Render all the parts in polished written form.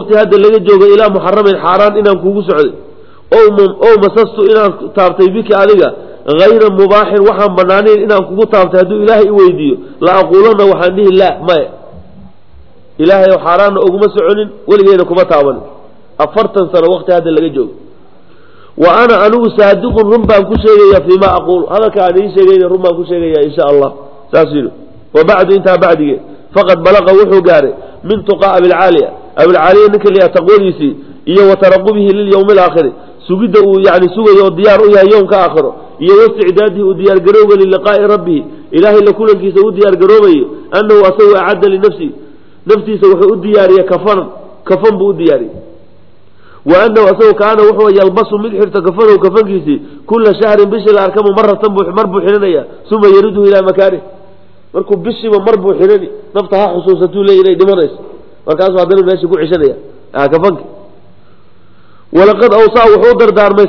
وقت هذا اللي جوج إلى محرم حرام إن كوجو سعد أو مسست إن تابتي بك عليها غير مباح وحن بنانين إن كوجو تابت هذا إلهي ويديو لا أقولن وحنيه لا ما إلهي وحرام أو مسعون ولجينكم تابن أفرتن سنة وقت هذا اللي جوج وأنا أنو صادق رمبا كشيء فيما أقول هذا كان شيء رمبا كشيء إن شاء الله سأصير وبعد انتهى بعدي فقد بلغ وحو قارئ من تقاء أبي العالية نكل يتقول يسي إيه وترقبه لليوم الآخر سجده يعني سوى الديار إياه يوم كآخره إيه واستعداده وديار قروبة للقاء ربه إلهي لكل كيسو ديار قروبة أنه أسوى أعد لنفسي نفسي سوى الديار كفن بو دياري وأنه أسوى كان وحو يلبس مدحر تكفنه وكفن كيسي كل شهر بشي الأركام مرة مربو حنانيا ثم يرده إلى مكانه markuu bishiba marbu xirani naftaha xusuusatu leeyahay dhimanayso markaas waa dalil meesha ku cishanaya kafanki walaqad awsaa wuxuu dardaarmay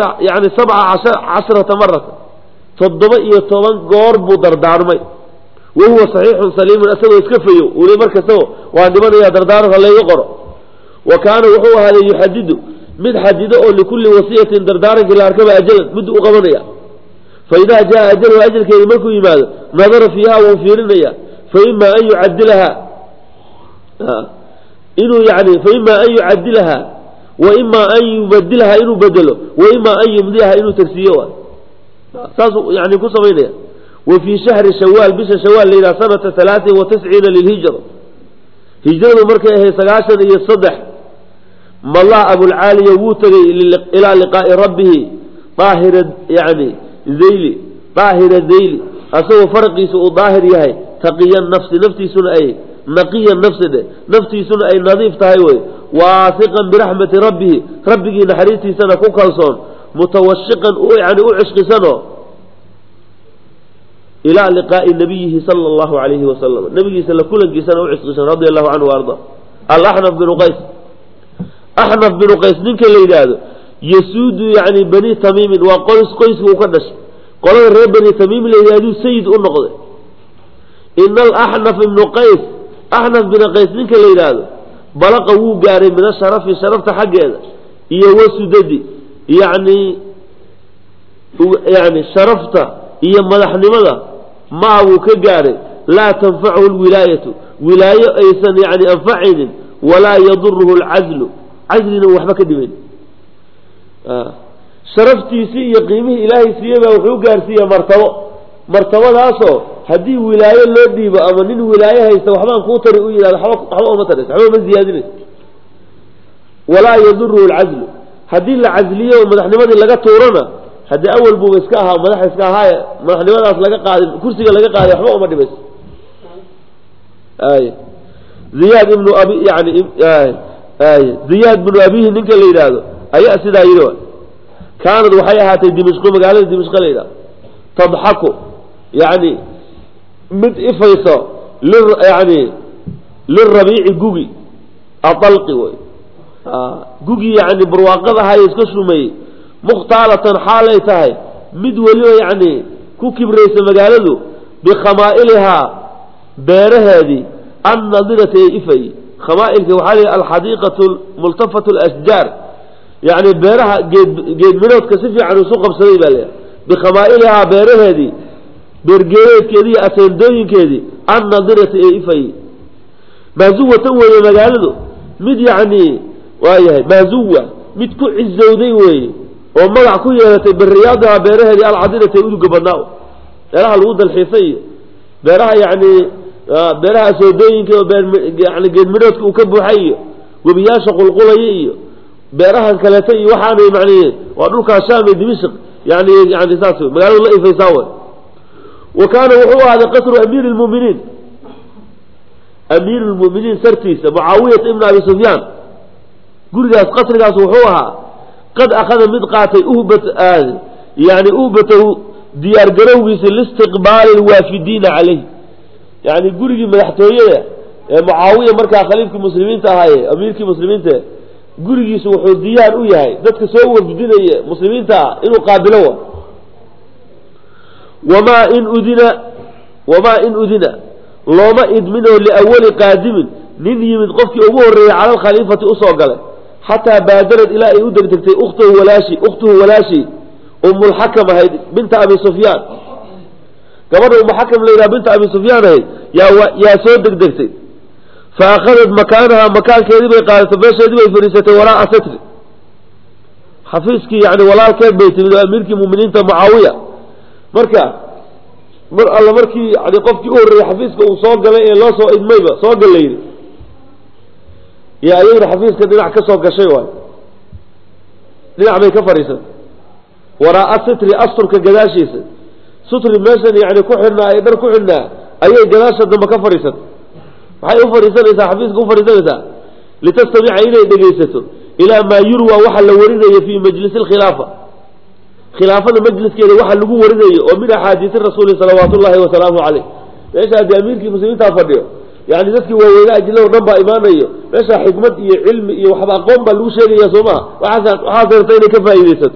17 marata 17 goor buu dardaarmay wahuwa saxiixun saliimun asagoo iska fayo uu markasoo waa dhimanaya dardaaranka leeyo qoro wa kaana wuxuu ahaa yuhadidu mid xadido oo likulli wasiyatin dardaaranka la arkaba ajalan mid u qabanaya فإذا جاء أجل وأجل كلمة يماذا نظر فيها وفيرنيا فإما أن يعدلها إنه يعني فإما أن يعدلها وإما أن يبدلها إنه بدله وإما أن يمضيها إنه تكسيوها يعني كل صمينيا وفي شهر شوال بش شوال إلى سنة 93 للهجرة هجرة مركة هي 19 يصدح مالله أبو العالي يوتغي إلى لقاء ربه طاهر يعني ذيلي طاهر ذيلي أسوى فرقي سوء ظاهر يهي تقي النفس نفتي سنة أي نقي النفس ده نفتي سنة أي نظيف تهيوي واثقا برحمة ربه ربك نحريتي سنة كوكالصون متوشقا يعني أعشق سنة إلى لقاء نبيه صلى الله عليه وسلم النبي صلى كل سنة أعشق سنة رضي الله عنه وأرضاه الأحنف بن قيس ننك الليل هذا يسود يعني بني تميم وقيس وكدش قال الرب بني تميم اللي يادو سيد النقض إن الأحنف بن قيس بن قيس منك اللي هذا بلغه جاري من الشرف شرفت حق هذا يوسددي يعني شرفت هي مدح لماذا معه كجاري لا تنفعه الولاية ولاية أيضا يعني أنفعين ولا يضره العزل وحبك دمين شرفتيسي قيمه إلهي سيبا وحو قارسية مرتبة داسو هدي ولاية اللي ديبا أما نين ولاية هيسا وحبان كوتر إلى الحوق مترس حبان مزيادين ولا يضره العزل هدي العزلية ومدحنمات اللي لقى تورنا هدي أول بو مسكاها ومدح اسكاها مدحنمات أصلا لقى قاعد كرسي لقى قاعد حبان مدي بس زياد بن أبي يعني زياد بن أبيه ننك اللي يرادو أي أسدا يروى كانت وحيها دمشق مقالة دمشق ليلة تضحكوا يعني مد إفيصا يعني للربيع جوجي أطلقي جوجي يعني برواقضها هاي يسكشوا مي مختالة حالتها مد وليو يعني كوكي بريس مقالة بخمائلها بيرها دي النظرة إفي خمائل في وحالي الحديقة ملتفة الأشجار يعني بيرها جيد منوت كسفي عن سوق بسريبة لها بخمائلها بيرها دي برجيت كذي أسندوين كذي النظرة إفي مازوة توي مقالده مد يعني وايه مازوة مد كو عزودي وي ومضع كوية بالرياضة بيرها دي العديدة يقولوا قبناو بيرها الوضع الحيثية بيرها يعني بيرها سودين يعني جيد منوت وكبوا حي وبياشق القلية بيرها كلاتي وحاني معنيه وأدوك شامي دمشق يعني ساسو مقالوا الله إفيساوي وكان وحوه هذا قصر أمير المؤمنين سرتيس معاوية ابن أبي سفيان قل جاس قصر جاس وحوها قد أخذ مدقاتي يعني أهبته ديار قرويس لاستقبال الوافدين عليه يعني قل جي مدحتوية معاوية مركا خليفك مسلمين تهاي أميرك مسلمين تهاي قل جي سوحو ديار وياهي ذاتك سوور بدين مسلمين تهاي إنه قابلوه وما إن أذن لما إدمنه لأول قادم nin yimid qofkii ugu horreeyay cala alkhaliifati usoo galay xataa baadarad ilaa ay u degdegtay ukhtuhu walaashi umulxakam ahayd binta abi sufyaan gabadha umuxakam la yidhaha binta abi sufyaan ahayd yaa soo degdegtay fa akhadad makaanaha makaankeedii bay qaadatay meesheedii bay fadhiisatay waraa'a satri xafiiskii yani walaalkeed bay timid oo amiirkii mu'miniinta mucaawiya marka mar alla markii yani qofkii u horreeyey xafiiska uu soo galay ee loo soo idmayba soo gal la yidhi iyo ayagna xafiiska dhinac ka soo gashay waay dhinac bay ka fadhiisatay waraa'a sitri asturka gadaashiisa sutri meeshan yani ku xidhnaa ee dhar ku xidhnaa ayay gadaasha dambe ka fadhiisatay maxay u fadhiisanaysaa xafiiska u fadhiisanaysaa litastamica inay dhegaysato ilaa maa yurwa waxa la warinayo fii majlisi alkhilaafa khilaafada majliskeeda waxa lagu warinayo oo min axaadiisi rasuuli salawaatu ullahi wasalaamu caleyh meesha haddii amiirkii muslimiintaa fadhiyo yani dadkii waaweyne ajilada o dhan baa imaanayo meesha xikmad iyo cilmi iyo waxba aqoon baa lagu sheegaya soo maha waxaas rabta inay ka faa'iidaysato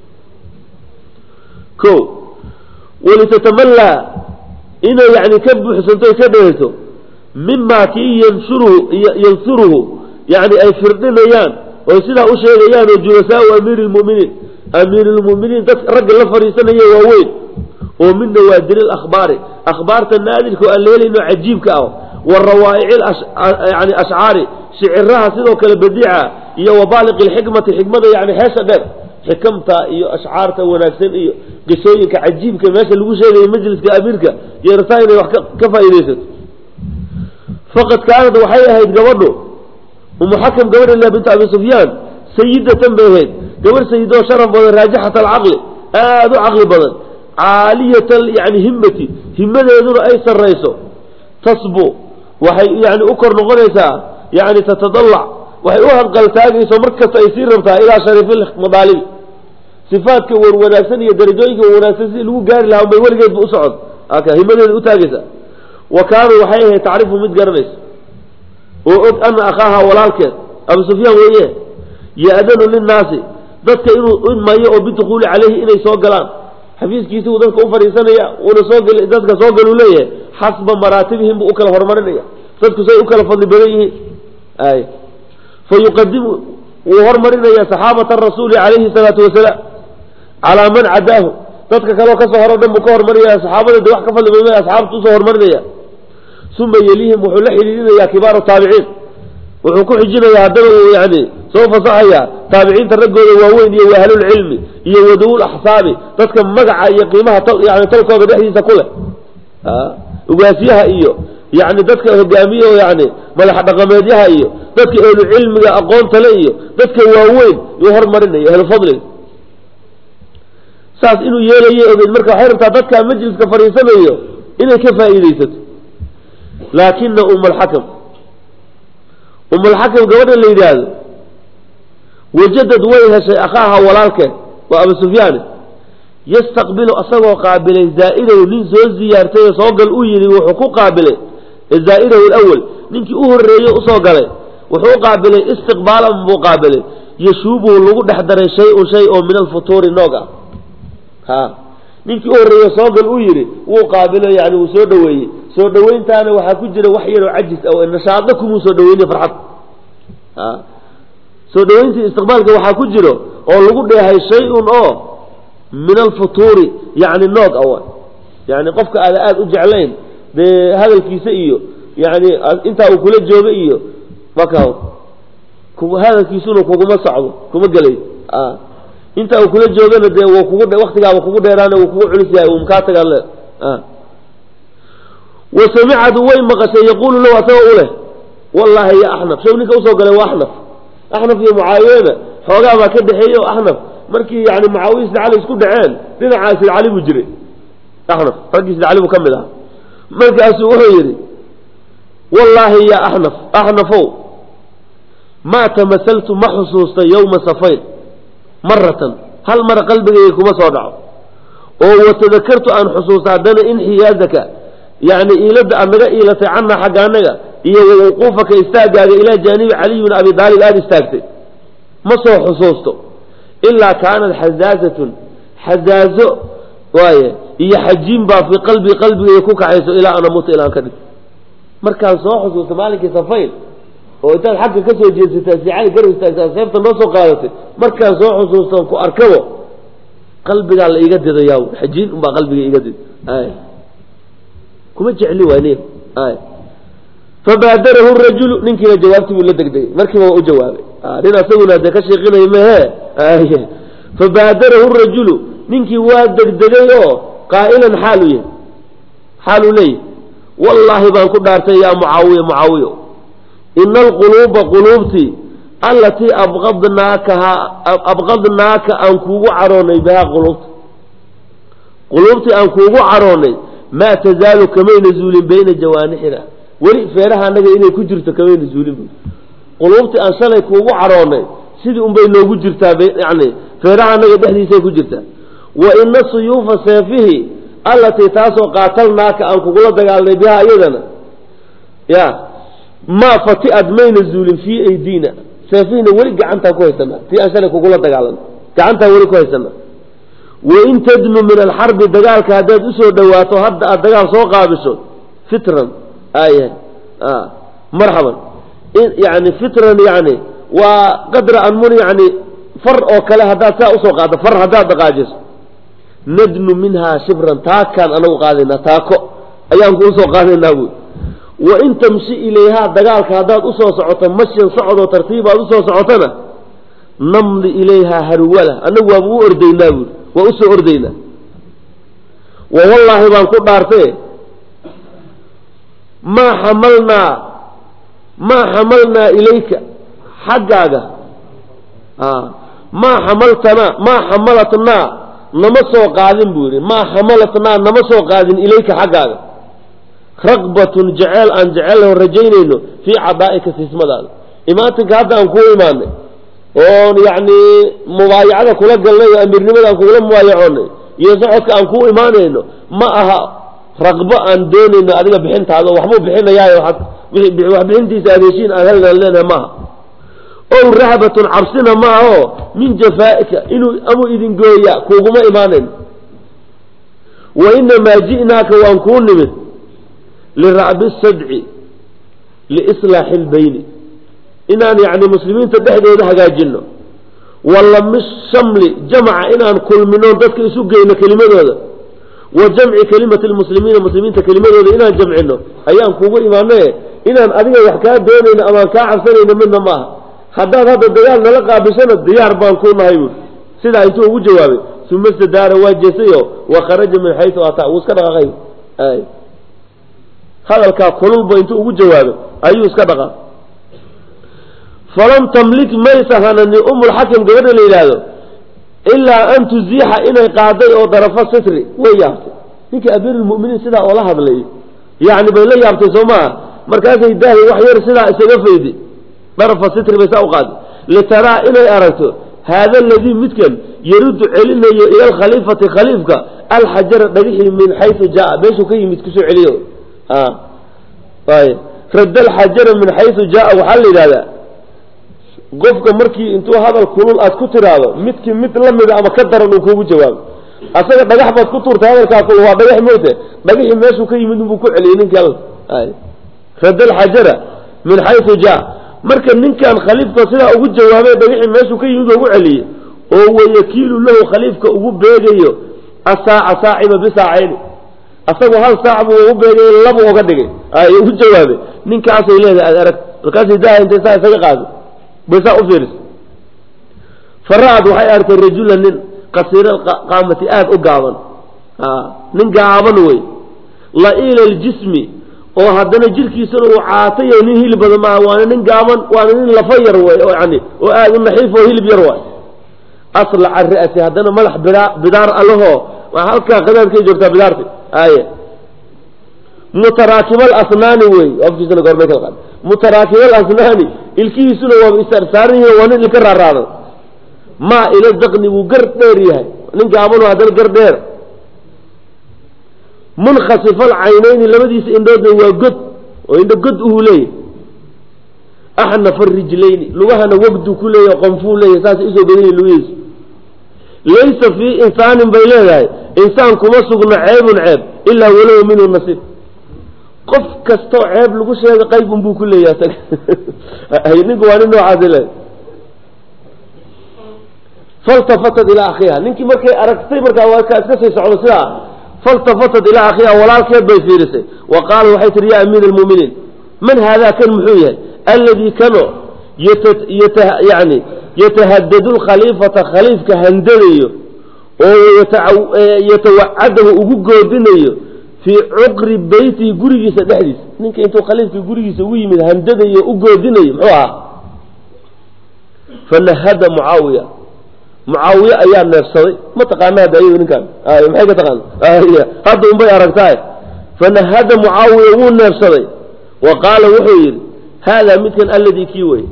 ko walitatamallaa inay yani ka buuxsanto ka dheerto mima kii yansuruhu yani ay firdhinayaan oo sidaa u sheegayaan oo julasaau amiiri lmu'miniin amiirulmu'miniin dad ragga la fadhiisanaya waaweyn oo min nawaadir alakhbaari akhbaarta naadirka oo aan la helayno cajiibka ah warawaa'ici yani ashcaari shiciraha sidoo kale badiica iyo wabaaliqi lxikmati xikmada yani heesha dheer xikamta iyo ashcaarta wanaagsan iyo qisooyinka cajiibka meesha lagu sheegayo majliska amiirka iyo rabtaa inay wax ka faa'iidaysato faqad kaanad waxay ahayd gabadhu umuxakam gabadha ila binta abi sufyaan sayidatan bay ahayd gabadh sayidoo sharaf badan raajixat alcaqli aada u caqli badan caaliyat yani himmati himadeeduna ay sarrayso tasbu waxay yani u kor noqonaysaa yani tatadalac waxay u hanqaltaagayso markasta ay sii rabtaa ilaa shariifil madaalibi sifaadka war wanaagsan iyo darajooyinka war wanaagsan si lagu gaari lahaa bay weligeedba u socon himadeeda u taagaysaa wa kaanuu waxay ahayd tacrifu mid garanaysa oo og ana akhaaha walaalkeed abu sufyaan weeye ya-danu linnaasi dadka inuu idmayo oo bidukuuli caleyhi inay soo galaan xafiiskiisi uu dadka u fadhiisanaya uuna dadka soo galu leeyahay xasba maraatibihim buu u kala horumarinaya dadku say u kala fadli badan yihiin fa yuqadimu wuu hormarinaya saxaabata rasuuli calayhi salaatu wasalaam calaa man cadaahu dadka kaleo kasoo horo dhan buu ka hormarinaya saxaabada de wax ka fadli badan asxaabta usoo hormarinaya uma yelihim wuxuu la xidhiidinayaa kibaaru taabiciin wuxuu ku xijinayaa haddana uu yani soo fasaxayaa taabiciinta raggooda waaweyn iyo wahlulcilmi iyo waduul axsaabi dadka magaca iyo qiimaha yani talkooda dhexdiisa ku leh ugaasyaha iyo yani dadka hogaamiye oo yani madax dhaqameedyaha iyo dadka ehlucilmiga aqoonta le iyo dadka waaweyn yuu hormarinaya ehlufadliga saas inuu yeelayo ogeyd marka waxay rabtaa dadka majliska fadhiisanayo inay ka faa'iidaysato laakina umulxakam gabadha la yidhaahdo wajadad way heshay akhaaha walaalkeed waa abu sufyaani yastaqbilu asagoo qaabilay zaa'irahu nin soo ziyaartay oo soo gal u yidhi wuxuu ku qaabilay zaa'irahu alawal ninkii u horreeyey usoo galay wuxuu u qaabilay istiqbaalan buu qaabilay yashuubuhu lagu dhex daray shay-un shay oo min alfutuuri noog ah ninkii u horreeye soo gal u yidhi wuu qaabilo yani wuu soo dhaweeyey soo dhaweyntaana waxaa ku jira wax yaroo cajis ah nashaado kumuu soo dhaweynay farxad soo dhaweyntii istiqbaalka waxaa ku jiro oo lagu dheehay shay-un oo min alfutuuri yani noog ah yani qofka aada aada u jeclayn dee hadalkiisa iyo yani intaa uu kula jooga iyo maka hadalkiisuna kuguma socdo kuma gelay inta uu kula joogana dee wuu kugu waktigaaba kugu dheeraana wuu kugu culis yahay uu makaa tagaan le wa samicadu way maqashay yaquulu lahu asagoo u leh wallahi ya axnaf show ninka usoo galay waa axnaf iyo mucaawiyana xoogaa baa ka dhexeeyey oo axnaf markii yani mucaawiya sida cali isku dhaceen dhinacaa sida cali buu jiray axnaf raggii sida cali buu ka mid ahaa markaasuu wuxuu yidhi wallaahi ya axnafow maa tamasaltu ma xusuustay yowma safayn maratan hal mara qalbigayga kuma soo dhaco oo watadakartu aan xusuusta haddana inxiyaazaka yani iilada aad naga iilatay cannaa xagga annaga iyo wawuquufaka istaagaaga ilaa jaanibi caliy bin abi daalib aada istaagtay ma soo xusuusto ilaa kaanat xazaazatun xazaazo waaye iyo xajiin baa fii qalbigayga ku kacayso ilaa ana muta ilaan ka dhig markaan soo xusuusta maalinkii safayn وإنت الحق كسر جنسيتها سعي قرب استخدمت النص وقالت مركز صوح وصوصا كأركبه قلبي قال يجدد ياو حجين وما قلبي يجدد كم جعلي وينيه فبادره الرجل نمكن جوابته ولا دقدقي مركب هو جوابه لنا سوينا ذاك الشيء غير ما هي فبادره الرجل نمكن واد دقدقي قائلا حاله لي والله بان كدارتي يا معاوية إن القلوب قلوبتي التي أبغضناك أنكو عروني بها قلوبتي أنكو عروني ما تزال كمين نزول بين جوانحنا ولي فيرها أنك إني كجرت كمين نزول قلوبتي أنسلي كوغو عروني سيدي بين لو كجرتا يعني فيرها أنك دحدي سي كجرتا وإن السيوف سيفه التي تاسو قاتلناك أنكو دغالني بها أيضا يا ما فتئت مين نزول في أيدينا سيفينا ولي قعنتها كويسنا في أنسلي كوغو دغالن قعنتها ولي كويسنا وإن تدنو من الحرب دقالك هداد أسو دواتو هدى الدقال سو قابسو فترا مرحبا يعني فترا يعني وقدر أنمون يعني فر أو كلا هداد سا أسو قادة فر هداد دقاجس ندنو منها شبرا تاكان أنو قادنا تاكو أيام أسو قادنا وإن تمشي إليها دقالك هداد أسو سعوتا مشيا صعود وترتيبا أسو سعوتنا نمضي إليها هرولة أنه أبو أردينا وأسو أردينا والله بان كل دارته ما حملنا إليك حقاك ما حملتنا نمسو قادم بوري ما حملتنا نمسو قادم إليك حقاك رغبة جعل أن جعله رجينينه في عبائك في اسم ذلك إماتك هذا أنكو إيماني يعني مبايعة كل قال لي أمير نمدا كل مبايعوني يسعك أنكو إيمانينه ما أها رغبة أن دوني أن أديك بحنت هذا وحبو بحنا يا وحد بحنتي سادشين أهلنا لنا ما أو رهبة عرسنا معه من جفائك إنه أمو إذن قويا كوكما إيمانين وإنما جئناك وأنكون نمت للرعب السدع لإصلاح البين إنان يعني مسلمين تدحدوا ده حقاجينه والله مش شملي جمع إنان كل منهم ذاتك يسوقين كلمة هذا وجمع كلمة المسلمين كلمة هذا إنان جمعينه أيام كوبو إيمانه إنان أدينا يحكاد دونين أمان كاعب سنين منه معها حداد هذا الديار نلقى بسنة ديار بانكون هايون سيدا انتوه وجوابي ثم استدار واجسيه وخرج من حيث أطاع واسكدغ غير هذا الكاكولوب انتوه وجوابي أيوه اسكدغ فلم تملك ميسة هنني الحكم قبل الإلهة إلا أن تزيح إلى قاضي أو ضرفة ستري ويابتي هيك أبير المؤمنين سيدا والله هذا لي يعني بين لي يابتي سوما مركز الداهي وحير سيدا سيقفيدي ضرفة ستري بيساو قاضي لترى إلى أرته هذا الذي متكن يرد علينا إلى الخليفة خليفك الحجر بليه من حيث جاء بيشو كي متكسو عليه طيب رد الحجر من حيث جاء وحل هذا qofka markii intuu hadal kulul aad ku tiraado midkii mid la mid ama ka daran uu kugu jawaabo asaga dhagax baad ku tuurtay hadalka kulul waa dhagax moote dhagaxi meeshu ka yimid uu ku celiyay ninkan rad al-hajara min haythu jaa marka ninkan khaliifka sida ugu jawaabay dhagaxi meeshu ka yimid ugu celiyay oo wakiilu lahu khaliifka ugu beegayo asaa saaciba bi saa'id asagu hal saaciba ugu beegay laba uga dhigay ay ugu jawaabay ninkaas ay leedahay arag markaas idaa inta isaga qaado بس أفرس فراد وحي أرت الرجل من قصير القامة أقابا من قابا وي لا إلى الجسم وهذا جلك يسر وعاطي ونهي لبضماء وانا نقابا وانا لفير وي يعني وآذ النحيف وهي لبيروي أصل الرئاسي هذا ملح بدار الله وهلكا قدر كي جبت بدارتي متراكب الأسنان وي أفجي سنة قربك القادم متراكب الأسنان الكيسون وبإسترساريه ونن الكراران ما إلى الدقن وقرد ديريها ننقابلوا هذا القرد دير منخصف العينين لما ديس إندود وقد وإند قد أهوليه أحنا في الرجلين لغانا وقدوا كله يقنفوا ليه ساس إسو بني لويس ليس في إنسان بيليه إنسان كما سقنا عيب إلا ولو منه النصيب qof kasto ceeb lagu sheegay qayb buu ku leeyahay ay ninku waa nin noocadile faltafatat ila akhiha ninki markay aragtay markaa waa ka iska sii socdo sida faltafatat ila akhiha walaalkeed bay fiirisay wa qaal waxay tiri ya amiir almu'minin man hada kan muxuu yahay alladhi kano yani yatahaddadu alkhaliifata khaliifka handadayo oo yatawacadahu ugu goodinayo fi cuqri beyti gurigiisa dhexdiisa ninka intuu khaliifka gurigiisa ugu yimid handadayo u goodinayo muxuu ahaa fanahada mucaawiya ayaa neefsaday ma taqaana hadda ayadu ninkan maxay ka taqaana hadda unbay aragtaay fanahada mucaawiya wuu neefsaday wa qaala wuxuu yidhi haadaa midkan alladii kii wey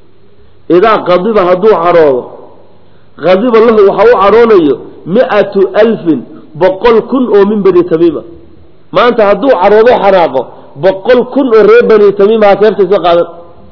idaa qadiba hadduu caroodo qadiba lahu waxa u caroonayo 100,000 100,000 oo min bani tamiima maanta hadduu caroodo xanaaqo 100,000 oo reer bani tamiima ha seeftiisa qaadan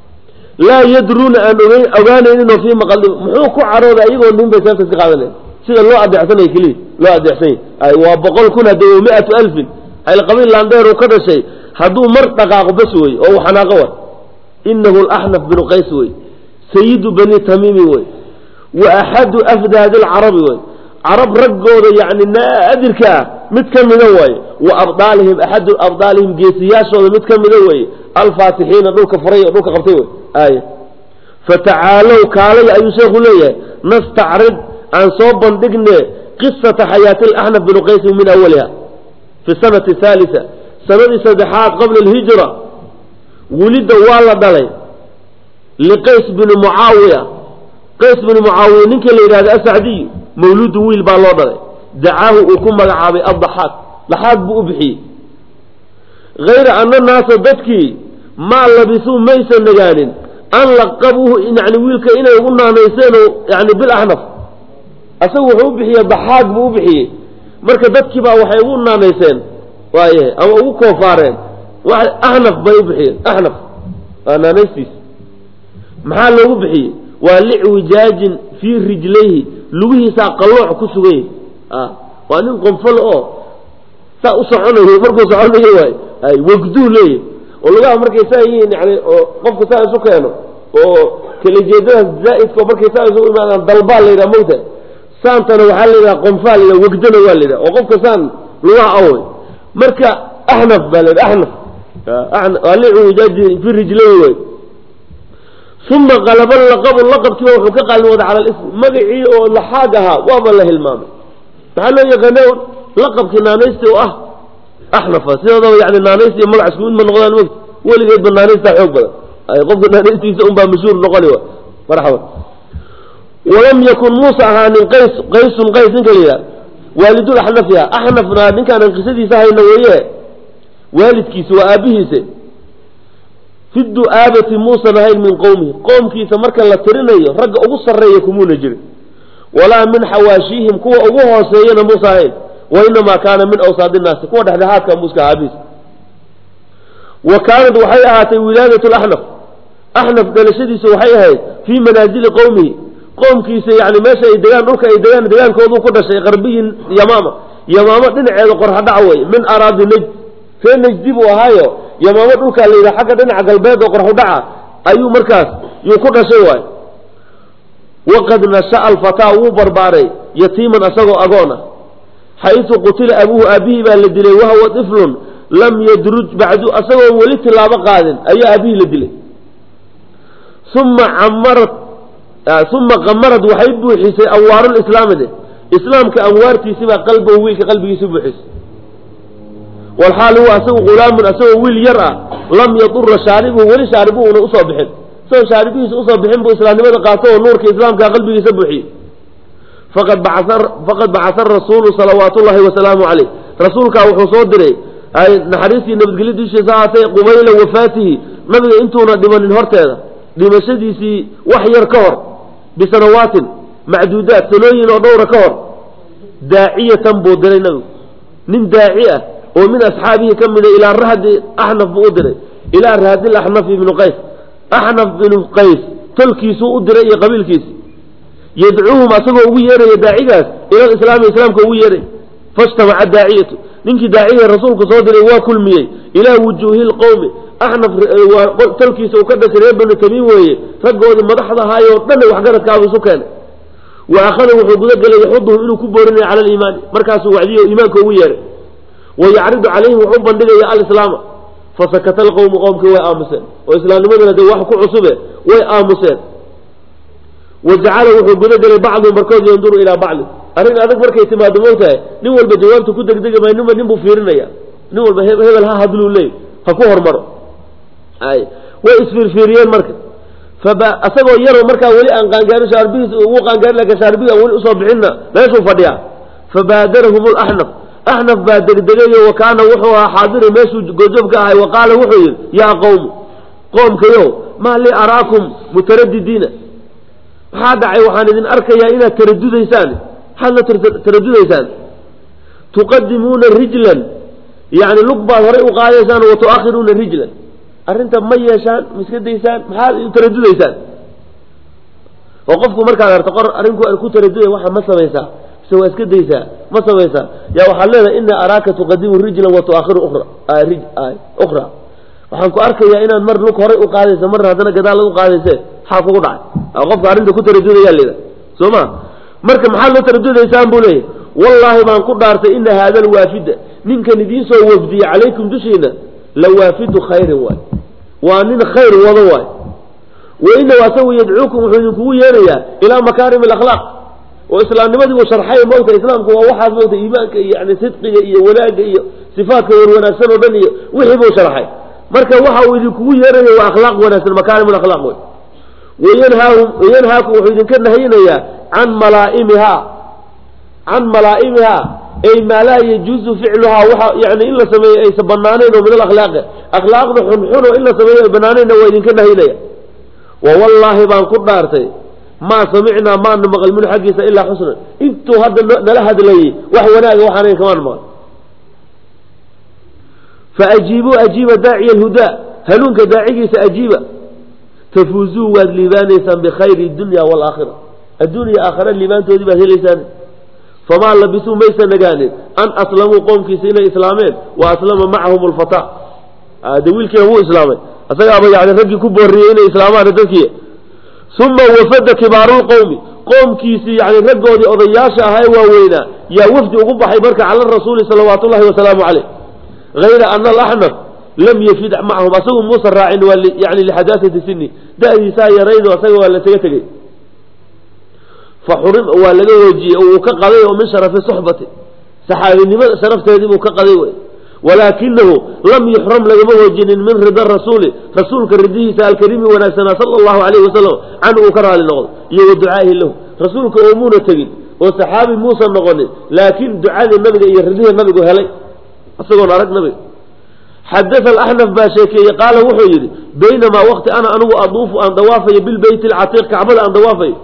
laa yadruuna aan ogaanayninoo fii maqaldi muxuu ku carooda iyagoo nin bay seeftiisa qaadanay sida loo adeecsanay keliya loo adeecsany waa 100,000 haddii 100,000 ay qabiil laandeer uu ka dhashay hadduu mar dhaqaaqo bas wey oo uu xanaaqo wa inahu alaxnaf binu qays wey sayidu bani tamiimi wey wa axadu afdaadi alcarabi wey carab raggooda yani naadirka ah mid ka mida waaye wa abdaalihim axadu abdaalihim geesiyaashooda mid ka mida weeye alfaatixiina dhulka furay oo dhulka qabtay wey aaya fatacaalow kaalay ayuu sheekhu leeyahay nastacrid aan soo bandhigne qisata xayaati alaxnaf binu qaysi min awaliha fi sanati haalisa sanadii saddexaad qabla alhijra welida waa la dhalay liqays bini mucaawiya qays bini mucaawiya ninka la yidhahda asacdiy mawluudu wiil baa loo dhalay dacaahu uu ku magacaabay addaxaaq daxaaq buu u bixiyey hayra ana naasa dadkii maa labisuu maysan nagaanin an laqabuuhu yani wiilka inay ugu naanayseen yani bilaxnaf asagu wuxuu u bixiyey daxaaq buu u bixiyey marka dadkii baa waxay ugu naanayseen waayahay ama ugu koofaareen axnaf bay u bixiyeen axnaf waa naanaystiis maxaa loogu bixiyey waa licwijaajin fii rijlayhi lugihiisaa qallooc ku sugan yahay waa nin qonfal oo saa u soconayo markuu soconayo waay ay wagduu leeyahy oo lugaha markay saa yihiin yani oo qofka saa isu keeno oo kala jeedadaas zaa'idka markay saa isugu imaadaan dalbaa la yidhaha mawta saantana waxaa la yidhaha qonfaa la yidhaha wagdana waa la yidhaha oo qofka saan lugaha awey marka axnaf baa la yidhaha axnaf waa licwijaajin fii rijlayhi way uma qalaba laqabu laqabkiiba wuxuu ka qaalmooday cala lism magacii oo laxaag ahaa waaba la hilmaamay maxaa loo yaqaana laqabkii naanaysti oo ah axnafa sidoodaba yani naanaysti iyo magac isku mid ma noqdaan mota weligeedba naanaystaa xoog badan qofka naanaystiisa unbaa mashhuur noqoni wa marxaba walam yakun muusa ahaanin qaysun qays ninka la yidhaha waalidul axnafiha axnafna ninkaanan qisadiisa hayna weeye waalidkiisa waa aabihiisa fi du'aabati muusan ahayn min qowmihi qoomkiisa marka la tirinayo ragga ugu sarreeya kumuuna jirin walaa min xawaashiihim kuwa ugu hooseeyana muusa ahayn wa inamaa kaana min awsaadi innaasi kuwa dhexdhexaadka muuska aabihiisa wa kaanad waxay ahaatay wilaadatu laxnaf axnaf dhalashadiisa waxay ahayd fii manaazili qowmihi qoomkiisa yani meesha ay degaan dhulka ay degaan degaankoodu ku dhashay qarbiyin yamaamo dhinaceeda qorxadhac wey min araadi najd ree najdi buu ahaayo yamaamo dhulkaa la yidhaha xagga dhinaca galbeed oo qorxudhaca ayuu markaas yuu ku dhashay waay waqad nasha'a alfataa wuu barbaaray yatiiman asagoo agoona xaysu qutila abuuhu aabihii baa la dilay wahuwa tiflun lam yadruj bacdu asagoo weli tilaabo qaadin ayaa aabihii la dilay uma qamarad waxay buuxisay anwaarulislaamide islaamka anwaartiisibaa qalbahu wiilka qalbigiisa buuxisay walxaal huwa asagu hulaamun asagoo wiil yar ah lam yadura shaaribuhu weli shaaribuhu una usoo bixin isagoo shaaribihiisa usoo bixin buu islaamnimada qaato oo nuurka islaamka qalbigiisa buuxiyey faqad bacasa rasuulu salawaatu ullahi wasalaamu caleyh rasuulkaa wuxuu soo diray naxariistii nabadgelyo dushiisa ahaatay qubayla wafaatihi nabiga intuuna dhimanin horteeda dhimashadiisii wax yar ka hor bisanawaatin macduudaat sanooyin oo dhowra ka hor daaciyatan buu diray nabigu nin daaci ah oo min asxaabihi ka mida ilaa rahdi axnaf buu u diray ilaa rahdi laxnaf ibnu qays axnaf binu qays tolkiisuu u diray iyo qabiilkiisi yadcuuhum asagoo ugu yeeraya daacigaas ila alislaami islaamka ugu yeeray faijtamaca daaciyatu ninkii daaciga rasuulku soo diray waa kulmiyey ilaa wujuuhi lqowmi axnaf talkiisa uu ka dhashay reer banu tamiim weeye raggoodii madaxda ahaayoo dhanna waxgaradkaabu isu keenay wa akhada wuxuu gudagelay yaxuduhum inuu ku boorinayo cala aliimaani markaasuu wacdiyo iimaanka ugu yeeray wa yacridu calayhim wuxuu bandhigaya alislaama fasakata alqowmu qoomkii way aamuseen oo islaamnimadana dee wax ku cusube way aamuseen wajacala wuxuu gudagelay bacduhum barkood yanduru ilaa bacdi arrin adag markay timaado moogtahay nin walba jawaabta ku degdegi maayo ninba nin buu fiirinaya nin walba hebel ha hadluu leey ha ku hormaro way isfiirfiiriyeen marka asagoo yaroo markaa weli aan qaangaarin shaarbihiis ugu qaangaarin laakiin shaarbihi aan weli usoo bixinna meeshuu fadhiyaa fabaadarahum alaxnaf axnaf baa degdegayo wa kaana wuxuu ahaa xaadiri meeshuu gojob ka ahay wa qaala wuxuu yidhi yaa qowmu qoomkayow maa lii araakum mutaradidiina maxaa dhacay waxaan idin arkayaa inaad taradudaysaan maxaad la taradudaysaan tuqadimuuna rijlan yani lug baad horay u qaadaysaan wa tu'akhiruuna rijlan arrinta ma yeeshaan ma iska daysaan maxaad taradudaysaan oo qofku markaad arto qor arrinku ku taraduday waxa ma samaysaa mise waa iska daysaa ma samaysaa yaa waxaad leedahay ina araaka tuqadimu rijlan wa tu'akhiru ukhra waxaan ku arkayaa inaad mar lug horay u qaadaysa marna haddana gadaal u qaadayse maxaa kugu dhacay qofka arrinta ku taradudayaa leedahay soo ma marka maxaad la taradudaysaan buu leeyahay wallaahi baan ku dhaartay ina haada alwaafida ninkan idiin soo wafdiyey calaykum dushiina lawaafidu khayrin waay waa nin khayr wado waay wa inahu asagu yadcuukum wuxuu idinkugu yeerayaa ilaa makaarim alakhlaaq oo islaamnimadii uu sharxay moogta islaamku waa waxaad moogta iimaanka iyo yani sidqiga iyo wanaagga iyo sifaadka wanaagsan oo dhan iyo wixii buu sharxay marka waxa uu idinkugu yeeraya waa akhlaaq wanaagsan makaarim alakhlaaq way wayanhaakum wuxuu idinka nahayinayaa can malaa'imihaa ay maa laa yajuuzu ficluhaa waxa yani in la sameeyo aysa banaanayn oo min alakhlaaqi akhlaaqda xunxun oo in la sameeyo ay banaanayna waa idinka nahaynaya wa wallaahi baan ku dhaartay maa samicnaa maana maqal minhu xaggiisa ilaa xusnan intuu hadda nala hadlayey wax wanaaga waxaanayn kamaan maqal faajiibuu ajiiba daaciya alhudaa hanuunka daacigiisa ajiiba tafuuzuu waad liibaanaysaan bikhayri dunya waalaakhira adduuniya aakhara liibaantoodii baad helaysaan famaa labisuu maysa nagaanin an aslamuu qoomkiisa inay islaameen wa aslama macahum alfataa de wiilkiina wuu islaamay asagaaba yani raggii ku booriyey inay islaamaan dadkii uma wafada kibaarulqowmi qoomkiisii yani raggoodii odayaasha ahaa ee waaweynaa yaa wafdi ugu baxay marka cala rasuuli salawaatu ullahi wasalaamu caleyh hayra ana alaxnaf lam yafid macahum asagu muusa raacin waa yani lixadaasati sini da'diisaa yaraydo asaga waa lasaga tegey faxurim waa laga hoojiyey oo uu ka qaday oo min sharafi suxbati saxaabinimada sharafteedii buu ka qaday wey walaakinahu lam yuxram lagama hoojinin min rida rasuuli rasuulka ridihiisa alkariimi wanaagsanaa sala allahu alayhi wasalam canhu uu ka raali noqdo iyo wa ducaa'ihi lahu rasuulka oomuuna tegin oo saxaabi muusan noqonin laakiin ducadii nabiga iyo ridihii nabigu helay isagoon arag nabiga xadaa alaxnaf baa sheekeeyey qaala wuxuu yidhi baynamaa waqti ana anigu aduufu aan dawaafayo bilbeyti alcatiiq kacbada aan dawaafayo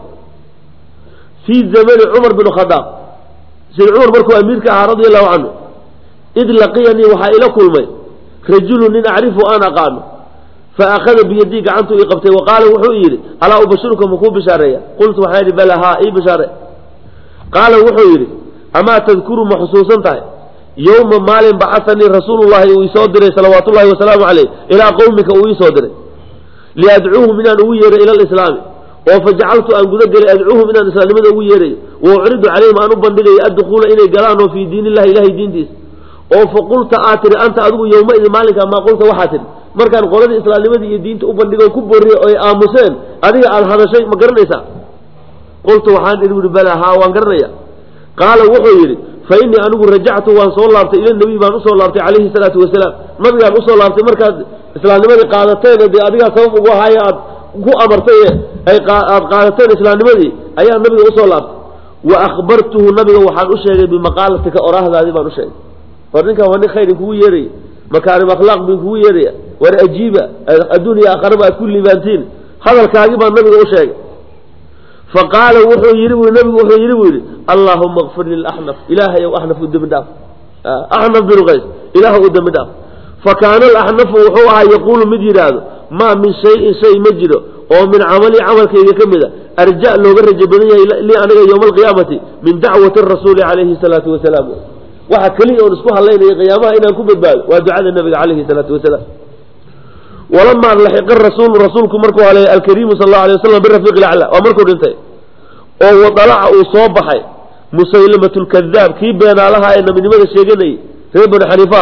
fii zamani cumar bin khadaab sid cumar markuu amiirka ahaa radia allahu canhu id laqiyanii waxaa ila kulmay rajulu nin acrifu aan aqaano fa akhada biyadii gacantuu ii qabtay wa qaala wuxuu yidhi alaa ubashiruka makuu bishaareeya qultu waxaan yidhi bala haa ii bishaare qaala wuxuu yidhi amaa tadkuru ma xusuusan tahay yowma maalin bacasanii rasuulullahi uu isoo diray salawaatu ullahi wasalaamu caleyh ilaa qowmika uu iisoo diray liadcuuhum inaan ugu yeeray ila alislaami oo fajacaltu aan guda gelay adcuuhum inaan islaamnimada ugu yeerayo wa ucridu calayhim aan u bandhigayo addukuula inay galaan oo fii diin illahi ilahay diintiisa oo faqulta aad tiri anta adigu yowmaidin maalinkaa maa qulta waxaa tiri markaan qoladii islaamnimadii iyo diinta u bandhigay oo ku booriyey oo ay aamuseen adiga aad hadashay ma garanaysaa qultu waxaan idhi ui bala haa waan garanaya qaala wuxuu yidhi fa innii anigu rajactu waan soo laabtay ila nabiy baan usoo laabtay calayhi salaatu wasalaam nabigaan usoo laabtay markaad islaamnimadii qaadateen dee adigaa sabab ugu ahaaye aad ku amartay aad qaadateen islaamnimadii ayaa nabiga usoo laabtay wa akhbartuhu nabiga waxaan u sheegay bimaqaalatika oraahdaadii baan u sheegay war ninkan waa nin khayr inkugu yeeraya makaarim akhlaaq bu inkugu yeeraya war ajiiba adduuniya aakharaba aad ku liibaantiin hadalkaagii baan nabiga u sheegay faqaala wuxuu yidhi bu nabigu wuxuu yidhi buu yidhi allaahuma kfir lilaxnaf ilaahay ow axnaf u dembi dhaaf axnaf binu qays ilaah u dembi dhaaf fakaana alaxnafu wuxuu ahaa yaquulu mid yidhaahdo maa min shayin shay ma jiro oo min camalii camalkayga ka mida arja looga rajo badan yahay lii aniga yowma alqiyaamati min dacwati rasuuli calayhi salaatu wasalaam waxa kaliya oo isku haleynaya qiyaamaha inaan ku badbaado waa ducada nabiga calayhi salaatu wasalaam ولما لحق الرسول رسولكم مركو عليه الكريم صلى الله عليه وسلم بالرفيق الأعلى ومركو دنتي وطلع وصوبحي مسيلمة الكذاب كي بين لها إن من ماذا شيء ابن حنيفة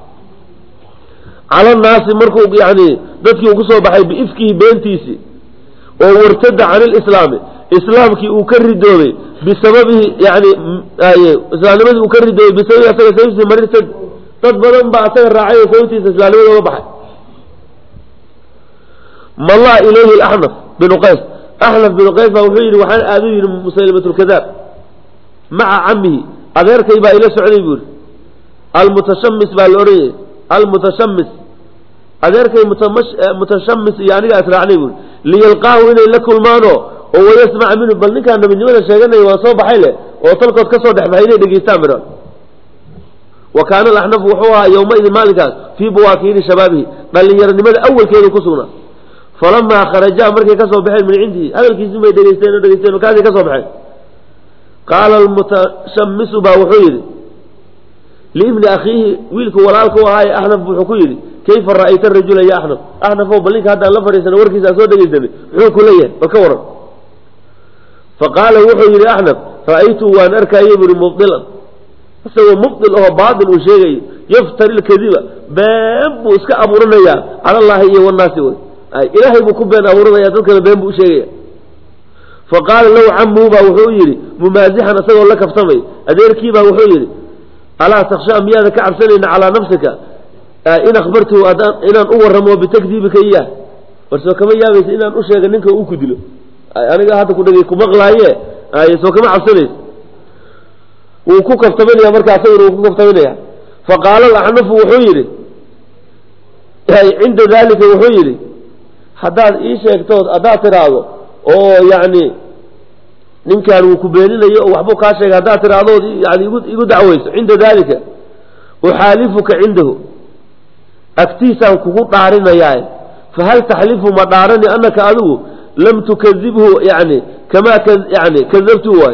على الناس مركو يعني ذاتك وصوبحي بإفكه بنتيسي وارتد عن الإسلام إسلام كي أكرر دوي بسببه يعني إسلام أكرر دوي بسببه سيسي مريد تدبرن بعثين الرعاية سيسي إسلام وبحي مضى إليه الأحنف بن قيس أحنف بن قيس وحيد وحان آذيه مسيلمة الكذاب مع عمه أغير كيبا إلى سعودي يقول المتشمس بالأوريه المتشمس أغير كي متشمس يعني أسرعني يقول ليلقاه إليه لكل مانو وهو يسمع منه بل نكا أن من جمال الشيطان يواصوب حيله وطلقت كسر دحبهيني لكي يستعمره وكان الأحنف وحوها يومئذ مالكا في بواكين شبابه بل يرني ماذا أول كيلو كسونا فلما خرجا مركي كسب بحال من عندي هذا الكيس ما دغيستين وكان كسب بحال قال المتشمس باوحيد لابن اخيه ويلك ولالكو هاي احنف بحكيري كيف رايت الرجل يا احنف هو بليك هذا لا فريسن وركيس سو دغيستين وحو كليه وكور فقال وحيد احنف رايت وان اركا يبر مبطلا فسوى مبطل هو باطل وشيغي يفتر الكذبه باب اسك ابورنيا على الله والناس إلهي بكبين أورضا يدلك لبين بوشيء فقال له عمه وحويري ممازحا أسأل لك افتمي أدير كيبا وحويري ألا تخشى أمياذا كعب سنين على نفسك إن أخبرته إن أورم وبتكذيبك إياه ورسو كما يابيس إن أشيغ أنك أكدله أنا قال هذا كنا يكون مغلاية سو كما عبسنين وكوك افتمني يا مركع سير وكوك افتمني فقال الأحنف وحويري عند ذلك وحويري haddaad ii sheegtood haddaad tiraahdo oo yacni ninkaan uu ku beeninayo oo waxbuu kaa sheegay haddaad tiraahdood yani igu dacwayso cinda daalika uxaalifuka cindahu agtiisaan kugu dhaarinayaaye fahal taxlifu ma dhaarani annaka adigu lam tukadibhu yani kamaa yani kadabtu waay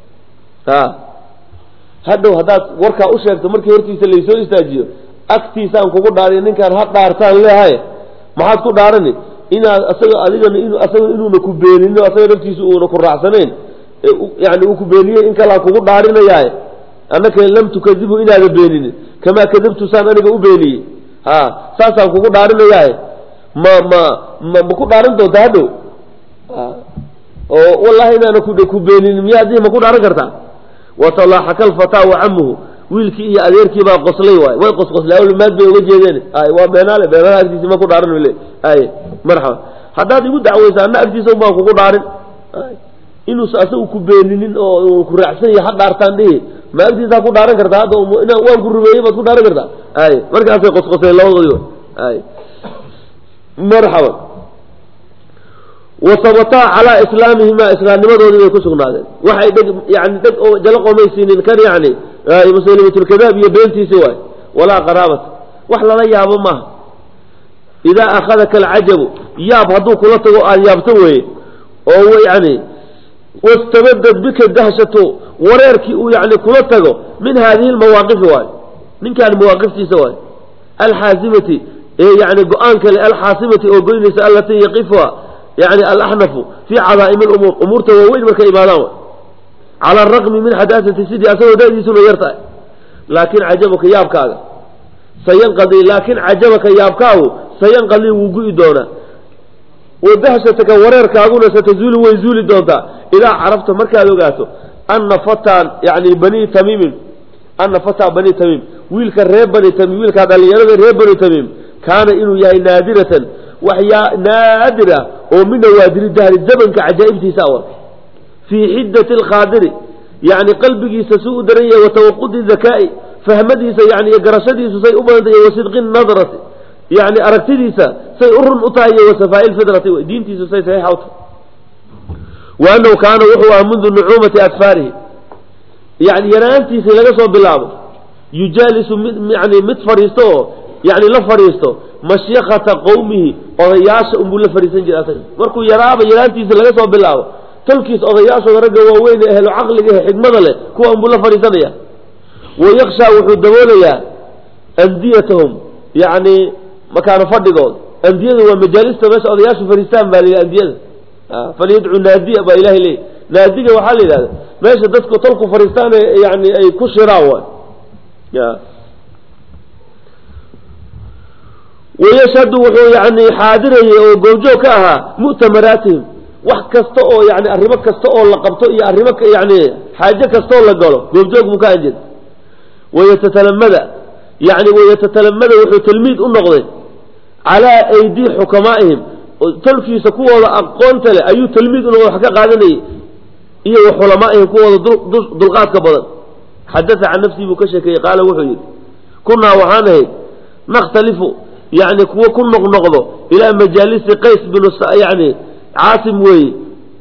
hadhow haddaad warkaa u sheegto markii hortiisa laysoo istaajiyo agtiisaan kugu dhaariyo ninkaan ha dhaartaan leehay maxaad ku dhaarani inaad asaga adigana inuuna ku beenino asaga naftiisa uuna ku raacsanayn yani uu ku beeniyey in kala kugu dhaarinayaaye annaka lam tukadibu inaada beeninin kamaa kadabtu saan aniga u beeniyey saasaan kugu dhaarinayaaye ma ku dhaarin doonta hadhow oo wallahi inaana ku beeninin miyaa adihi ma ku dhaaran kartaa watalaaxaka alfataa wa camuhu wiilkii iyo adeerkii baa qoslay waay way qosqoslay awlmaad bay uga jeedeen waa beenaale agtiisa ma ku dhaarin le marxaba haddaad igu dacwaysa anna agtiisa baan kugu dhaarin inuusa asagu ku beeninin oo ku raacsan yahay ha dhaartaan dhihi ma agtiisaa ku dhaaran kartaa hadda inaan waan ku rumeeyey baad ku dhaaran kartaa markaasay qosqosleen labadoodii marxaba wasabataa calaa islaamihima islaamnimadoodii bay ku sugnaadeen waxay yani deg oo jalo qomaysiinin kan yani musaylimatulkadaab iyo beentiisi waay walaa qaraabata wax lala yaabo maaha idaa akhadaka alcajabu yaab hadduu kula tago aada yaabto weeye oo yani wastabadad bika dahshatu wareerkii uu yani kula tago min haadihi lmawaaqifi waay ninkaan mawaaqiftiisa waay alxaasimati ee yani go-aan kale alxaasimati oo goynaysa allatii yaqifuha يعني الأحنف في عظائم الأمور أمور تووين مركا إمادان على الرغم من حداثة سيدي أسوه دائدي سنو يرتع لكن عجبك يابكاه سينقضي لكن عجبك يابكاه سينقضي وقوء دونا ودهشتك وريرك أقول ستزول ويزول دونا إذا عرفت مركا لغاته أن فتى يعني بني تميم أن فتى بني تميم ويلك الريب بني تميم ويلك هذا اللي يرغي الريب بني تميم كان إنه يهي نادرة وحيا نادرة ومن نوادر الدهر الزمن كعجائبتي ساوى في حدة الخادر يعني قلبك سسوء درية وتوقد الذكاء فهمدي يعني يقرشدي سيؤمن وصدق النظرة يعني أركتدي سيؤر أطاية وسفاء الفدرة دينتي سيحوت وأنه كان وحوى منذ نعومة أسفاره يعني يرانتي سيلقصوا بالله يجالس يعني متفريستو يعني لفريستو مشيخة قومه odayaasha unbuu la fariisan jiray asaga markuu yaraaba yaraantiisa laga soo bilaabo talkiis odayaashooda ragga waaweyn ee ehlo caqliga ee xigmada leh kuwa unbuu la fariisanaya ويخشى وحود دوليا أنديتهم يعني مكان فردقون أندية ومجالس تبس أضياش فريستان بالي أندية فليدعو النادية بإله ليه نادية وحالي هذا ماشي دتكو طلقوا فريستان يعني أي كشراوة ويشهد يعني حاضري وجوجو كاها مؤتمراتهم وحكستو يعني أرمك كستو لقبتو يا أرمك يعني حاجة كستو لقالوا جوجو مكانجد ويتتلمذ يعني ويتتلمذ وحو تلميذ النقضي على أيدي حكمائهم تلكي سكوه أقونت له أيو تلميذ النقضي حكا قادني إيه وحلمائهم كوه دلقات كبضا حدث عن نفسي بكشكي قال وحو كنا وحانه نختلف يعني كوه كن نقضه إلى مجالس قيس بن يعني عاصم وي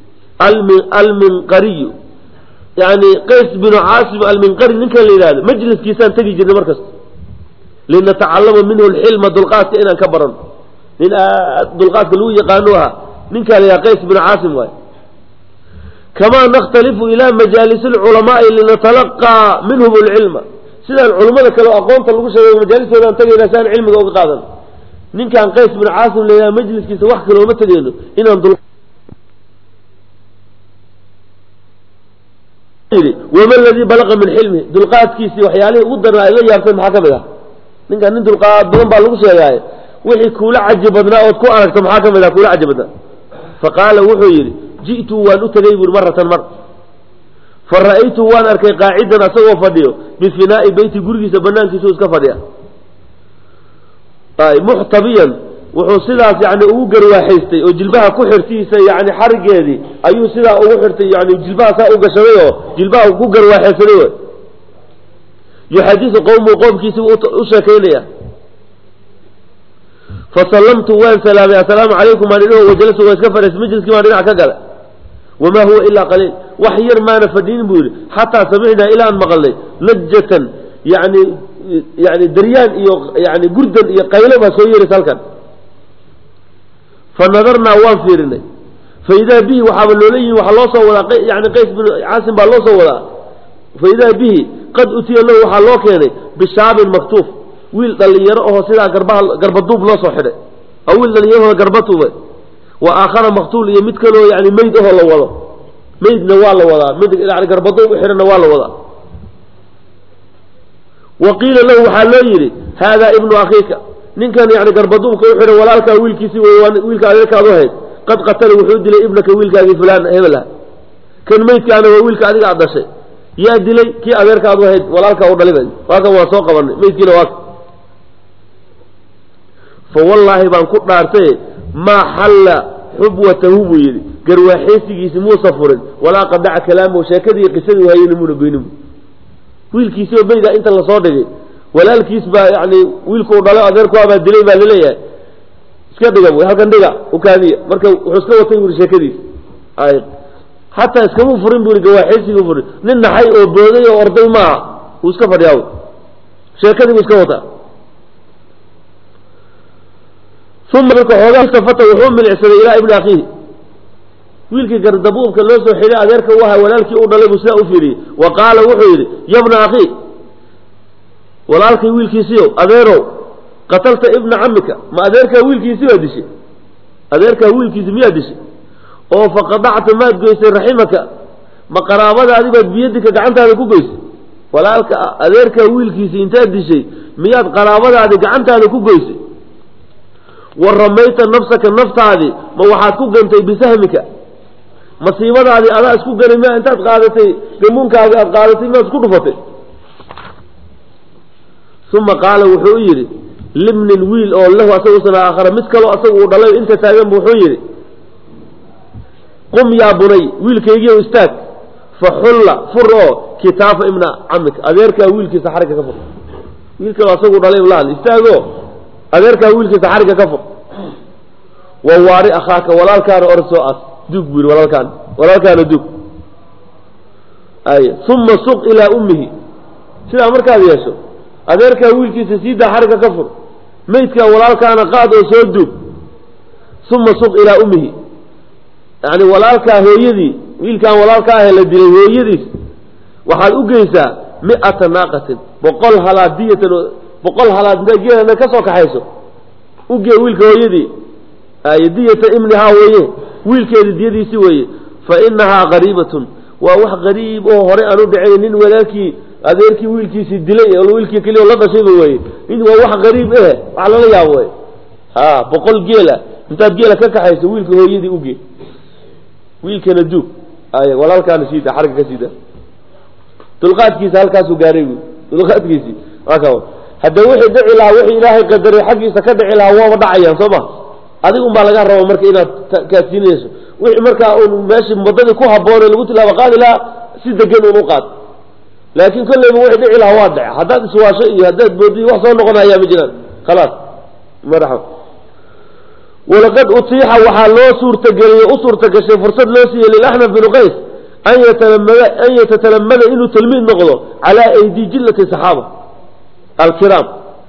المنقري يعني قيس بن عاصم المنقري نكا ليلاد مجلس كيسان تجي جد مركز لنتعلم منه الحلم دلقات إنا كبرا لأن دلقات كلوية قانوها نكا ليا قيس بن عاصم وي كما نختلف إلى مجالس العلماء لنتلقى منهم العلم سيدا العلماء كانوا أقوم طلقوا شباب مجالس ولا تجي لسان علم وقاضا نكا قيس بن عاصم ليا مجلس كيسا وحكا لو متجينه إنا دلقات وما الذي بلغ من حلمه دلقات كيسي وحياله ودنا إلا يارتين محاكمة نكا nin dulqaad badan baa lagu sheegay wixii kula cajabadna oo ku aragto maxakamada kula cajabadna faqala wuxuu yiri jiitu waan u tagay bur maratan mar faraitu waan arkay qaacidan asagoo fadhiyo bifinaa'i bayti gurigiisa banaankiisa iska fadhiya ay muhtabiyan wuxuu sidaas yani ugu garwaaxaystay oo jilbaha ku xirtiisa yani xarigeedii ayuu sidaa ugu xirtay yani jilbaha saa u gashaday oo jilbaha ku garwaaxaysaday يحدث قوم كيسي أشاكينيا فسلمت وان سلامي السلام عليكم مانينه وجلسوا ويسكفر اسمجلس كما نريد عكاقل وما هو إلا قليل وحير ما نفدين بولي حتى سمعنا إلى أن مغلي لجة يعني دريان يعني قردا قيلة ما سوية رسالكا فنظرنا وان فيرنا فإذا به وحاب اللولي وحلوصة ولا يعني قيس بن عاصم باللوصة ولا فإذا به قد أتي له وحلوه كيني بالشعب المكتوف ويل اللي يرأه سيدا قرب الضوب لا صحره أو ويل اللي يرأه قربته به وآخر مقتول يمتك له يعني ميده الله وضع ميد نوال وضع ميد يعني قرب الضوب وحر نوال وضع وقيل له حليري هذا ابن أخيك نين كان يعني قرب الضوب كوحر ولالك ويل كيسي ويلك عليك أضوهد قد قتل وحود لابنك ويلك هذه فلان هبلا كان ميد كان ويلك عليك عبد الشيء يا دلي كي أمريكا أضوهد ولالك أضلبن وهذا هو سوق من ميد كيلو واك فوالله بان كنت أرتي ما حل حبوته بيدي قروا حيسي يسموه صفر ولا قد دع كلامه وشاكدي قصده وهي نمون بينهم ويل كيسيو بيدا انت اللي صادقي ولا الكيس با يعني ويلكو ضلا أدركو أبا دلي با لليه اسكاد دقا هل كان دقا وكانية مركا وحسكا وطيور شاكدي حتى اسكمو فرين بوري قوا حيسي فرين نن حي او بودي او أرضي معه واسكا فرياو شاكدي واسكا وطا ثم ذلك حوغا استفت وحوم من العسل إلى ابن أخيه ويلكي قردبوب كان لوسو حلاء ذلك وها ولالكي أوضلب سلاء فيري وقال وحيري يا ابن أخي ولالكي ويلكي سيو أذيرو قتلت ابن عمك ما أذيرك ويلكي سيو أدشي أذيرك ويلكي سيو أدشي أو فقضعت ما تقيس رحمك ما قرابة عذبت بيدك قعنت هذا كوكيس ولالك أذيرك ويلكي سيو انت أدشي مياد قرابة عذبت قعنت هذا كوكيس ورميت نفسك النفط هذه ما وحاكو قنتي بسهمك مصيبة هذه أنا أسكو قرمي أنت قادتي قمونك قادتي ما أسكو رفتي ثم قال وحويري لمن الويل أو الله أسوه سنة آخر مسكلو أسوه ودلو أنت تاقين بوحويري قم يا بني ويل كيجي استاك فحل فرو كتاف ابن عمك أذيرك ويل كي سحرك كفر ويل كي أسوه ودلو الله استاقو أذيرك ويل كي سحرك كفر وواري أخاك ولا كان أرسو أس دوك بير ولا كان دوك أي ثم سوق إلى أمه سيدا أمرك هذا يسو أذيرك ويل كي سيدا حرك كفر ميتك ولا كان قاد وسو دوك ثم سوق إلى أمه يعني ولا كان هو يدي ويل كان ولا كان الذي هو يدي وحال أجلسا مئة ناقة بقول هلا دية بقول هلا دية أنا كسر كحيسه وجي ويلك ويدي دية إمنها ويه ويلك دية سويه فإنها غريبة وواح غريب وهري أنو بعينين ولكن أذيرك ويلك سدلي أو ويلك كلي والله بشيء ويه إنه واح غريب على لا ياوي بقول جيلة أنت جيلة كحيسه ويلك ويدي وجي ويلك ندوب ولا كان شيء حركة كسيدة تلقات كيس هالكاس وقارب تلقات كيسي هكذا هذا وحي دعي لها وحي إلهي قدر حقي سكدعي لها وهو ضعيا صبا هذه ما لقى الروا مركا إلى كاسينيس وحي مركا ماشي مبضل كوها بوري اللي قلت لها وقال لها سيدة جن ونقاط لكن كل ما وحي دعي لها واضع هذا سوى شيء هذا بودي وحصل نقنا يا مجنان خلاص مرحبا ولقد أطيح وحالو صورة قرية أصورة قشي فرصة لوسية للأحنف بن قيس أن يتتلمذ إنه تلميذ نغضه على أيدي جلة صحابة الكرام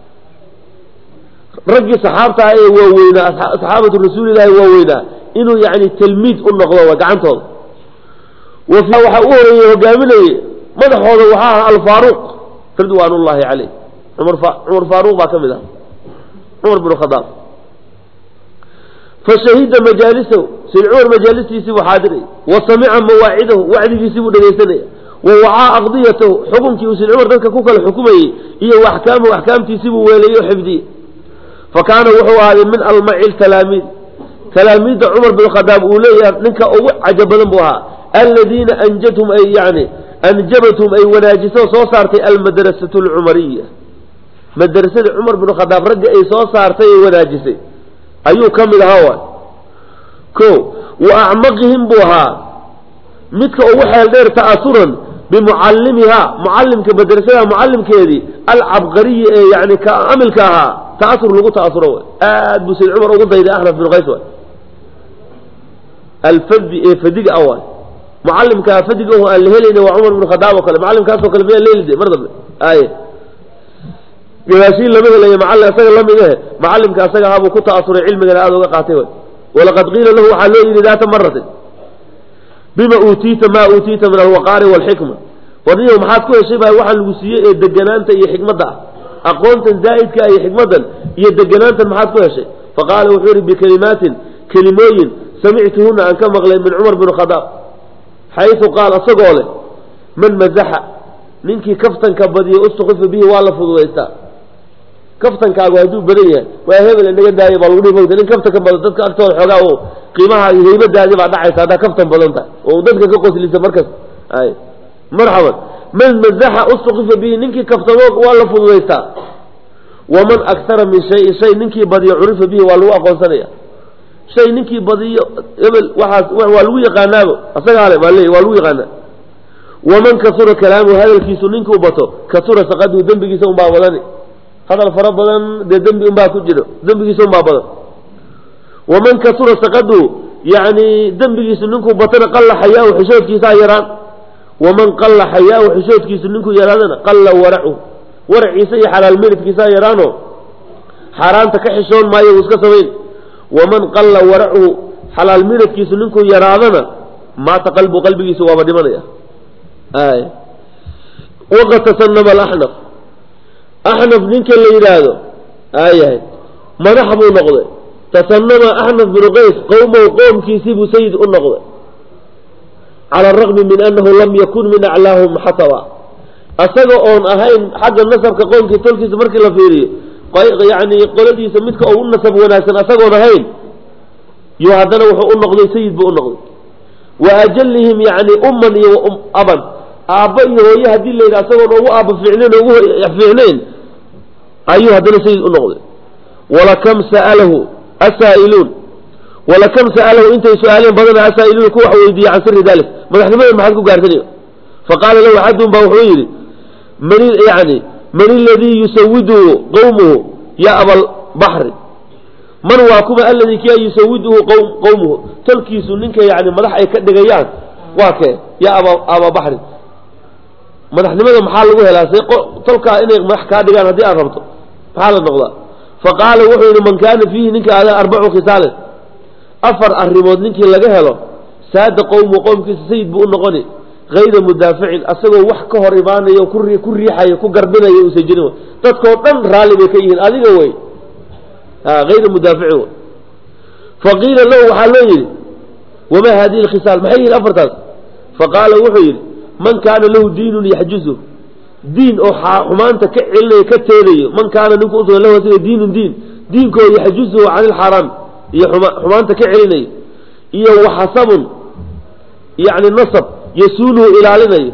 رجي صحابتها ووينا صحابة الرسول الله ووينا إنه يعني تلميذ النغضه وقعنته وفي وحاوري وقامني مدحوه وحاها الفاروق رضوان الله عليه عمر فاروق باكمله عمر بن الخطاب فشهد مجالسه سلعور مجالسه يسيب حاضري وسمع مواعده وعده يسيب دغيسنه ووعى أقضيته حكمك وسلعور ذلك كوكا الحكومة إيه وأحكام تسيب ويليه حفظي فكان وحو هذا من المعيل تلاميذ عمر بن الخطاب أوليه ننك عجب ذنبها الذين أنجتهم أي يعني أنجبتهم أي وناجسوا صوصارتي المدرسة العمرية مدرسة عمر بن الخطاب رجع أي صوصارتي وناجسي أيو كمل هوا كو وأعمقهم بها مثل أوحى الدير تأثرا بمعلمها معلم كمدرسة معلم كذي العبقرية يعني كعمل كها تأثر لغو تأثره بس العمر وقلت إذا أحرف بن غيسوة الفدق أول معلم كفدق هو الهلين وعمر بن الخطاب وكل معلم كاسو كل فيها الليل دي مرضى جواسين لما قال يا معلم أسأل الله منه معلم كأسأل هذا كنت أصر علم من هذا وقعته ولقد قيل له حلوين ذات مرة بما أوتيت ما أوتيت من الوقار والحكمة ونيهم حاتكوا شبه واحد الوسيء الدجنان تي حكمة ده أقونت زائد كأي حكمة يدجنان ما حاتكوا شيء فقال وحوري بكلمات كلمين سمعتهن عن كم مغلي من عمر بن الخطاب حيث قال أصقوله من مزح منك كفتا كبدي أستخف به ولا فضويستا كفتن كاغو هدو بديه وهبل انغا داي بالغدي فوق ان كفتن كبدت اكثر xogaa qiimaha heybadaadi baa dhacaysa hada kaftan badanta oo dadka ka qoslisa markaas ay marhaban man mazaha usqifa bi ninki kaftado wala fududeysta waman akthara min shay ninki badiyo urifa bi wala aqoonsanaya shay ninki badiyo hebel waxa waa lagu yaqaanaabo asaga hale waa lagu yaqaana waman kasura kalaamu hadalkiisu ninku bato kasura saqadu dambigiisa u baa wadani هذا الفرق بدن ذنب أم باكجره ذنب يسون بابدا ومن كثر سقده يعني ذنب يسننكو بطن قل حياه وحشوت كيسا يران ومن قل حياه وحشوت كيسننكو يراننا قل ورعه ورع يسي على الملك كيسا يرانه حرام تكحشون ما يوسك سوين ومن قل ورعه على الملك كيسننكو يراننا ما تقلب قلبي سوى بدمنا وقد تسنم الأحنف أحنف منك اللي يراده مرحبا نقضي تسنم أحنف بن قيس قومه وقوم كيسيب سيد النقضي على الرغم من أنه لم يكن من أعلاهم حطوا أسقون أهين حق النسب كقوم كتلك سمرك لفيري يعني قولدي سميتك أو النسب وناسا أسقون أهين يهدنا وحق النقضي سيد بأنقضي وأجلهم يعني أما وأم أبا أبي هو يهدي اللي أسقون هو أبا فعلين وهو فعلين أيها هذا سيد النقضي ولكم سأله السائلون ولكم سأله أنت سؤالين بدنا السائلون كوح ويدي عن سر ذلك ما نحن ما حدكم قارتني فقال له أحدهم بوحويري من الذي يسوده قومه يا أبا البحر من واكم الذي كي يسوده قومه تلكيس منك يعني مدح أي كدغيان واكي يا أبا بحر ما نحن ما محل وجه لا سيق تلقى إني مدح كدغيان هدي أربطه حال النقضاء فقال وحي من كان فيه نك على 4 خصال أفر الرمود نك لقاه له ساد قوم كيس سيد بقول نقني غayra mudaaficin asagoo wax ka hor imaanayo ku riixayo ku garbinayo uusan jirin dadkoo dhan raali bay ka yihiin adiga way غayra mudaaficin faqiila lahu waxaa loo yidhi wamaa hadihi alkhisaal maxay yihin afartaas faqaala wuxuu yidhi man kaana lahu diinun yaxjuzu diin oo xumaanta ka celinayo ka teedayo man kaana ninku usugan lahu asiga diinun diinkoo yaxjuzuhu can ilxaraam iyo xumaanta ka celinayo iyo waxasabun yani nasab yasuuluhu ilaalinayo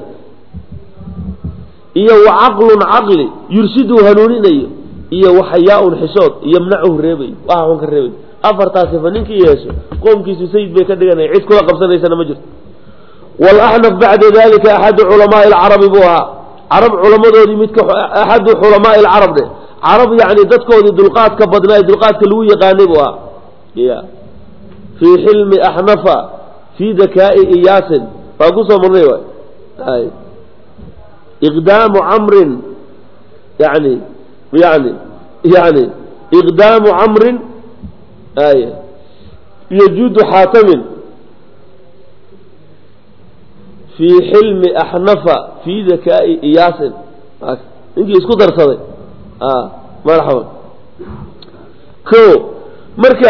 iyo wacaqlun caqli yurshiduhu hanuuninayo iyo waxayaa-un xishood yamnacuhu reebayo waxa xun ka reebayo afartaasi fa ninkii yeesho qoomkiisu sayid bay ka dhiganaya cid kula qabsanaysana ma jirto walaxnaf bacda dalika axadu culamaai alcarabi buu ahaa carab culamadoodii midka axadu culamaai alcarab dhe carab yani dadkoodii dulqaadka badnaa dulqaadka lagu yaqaanay buu ahaa ya fii xilmi axnafa fii dakaa'i iyaasin waa kusoo marnay waay iqdaamu camrin yani iqdaamu camrin yajuudu xaatamin fii xilmi axnafa fii dakaa'i iyaasin ninkii isku darsaday marxaban ko marka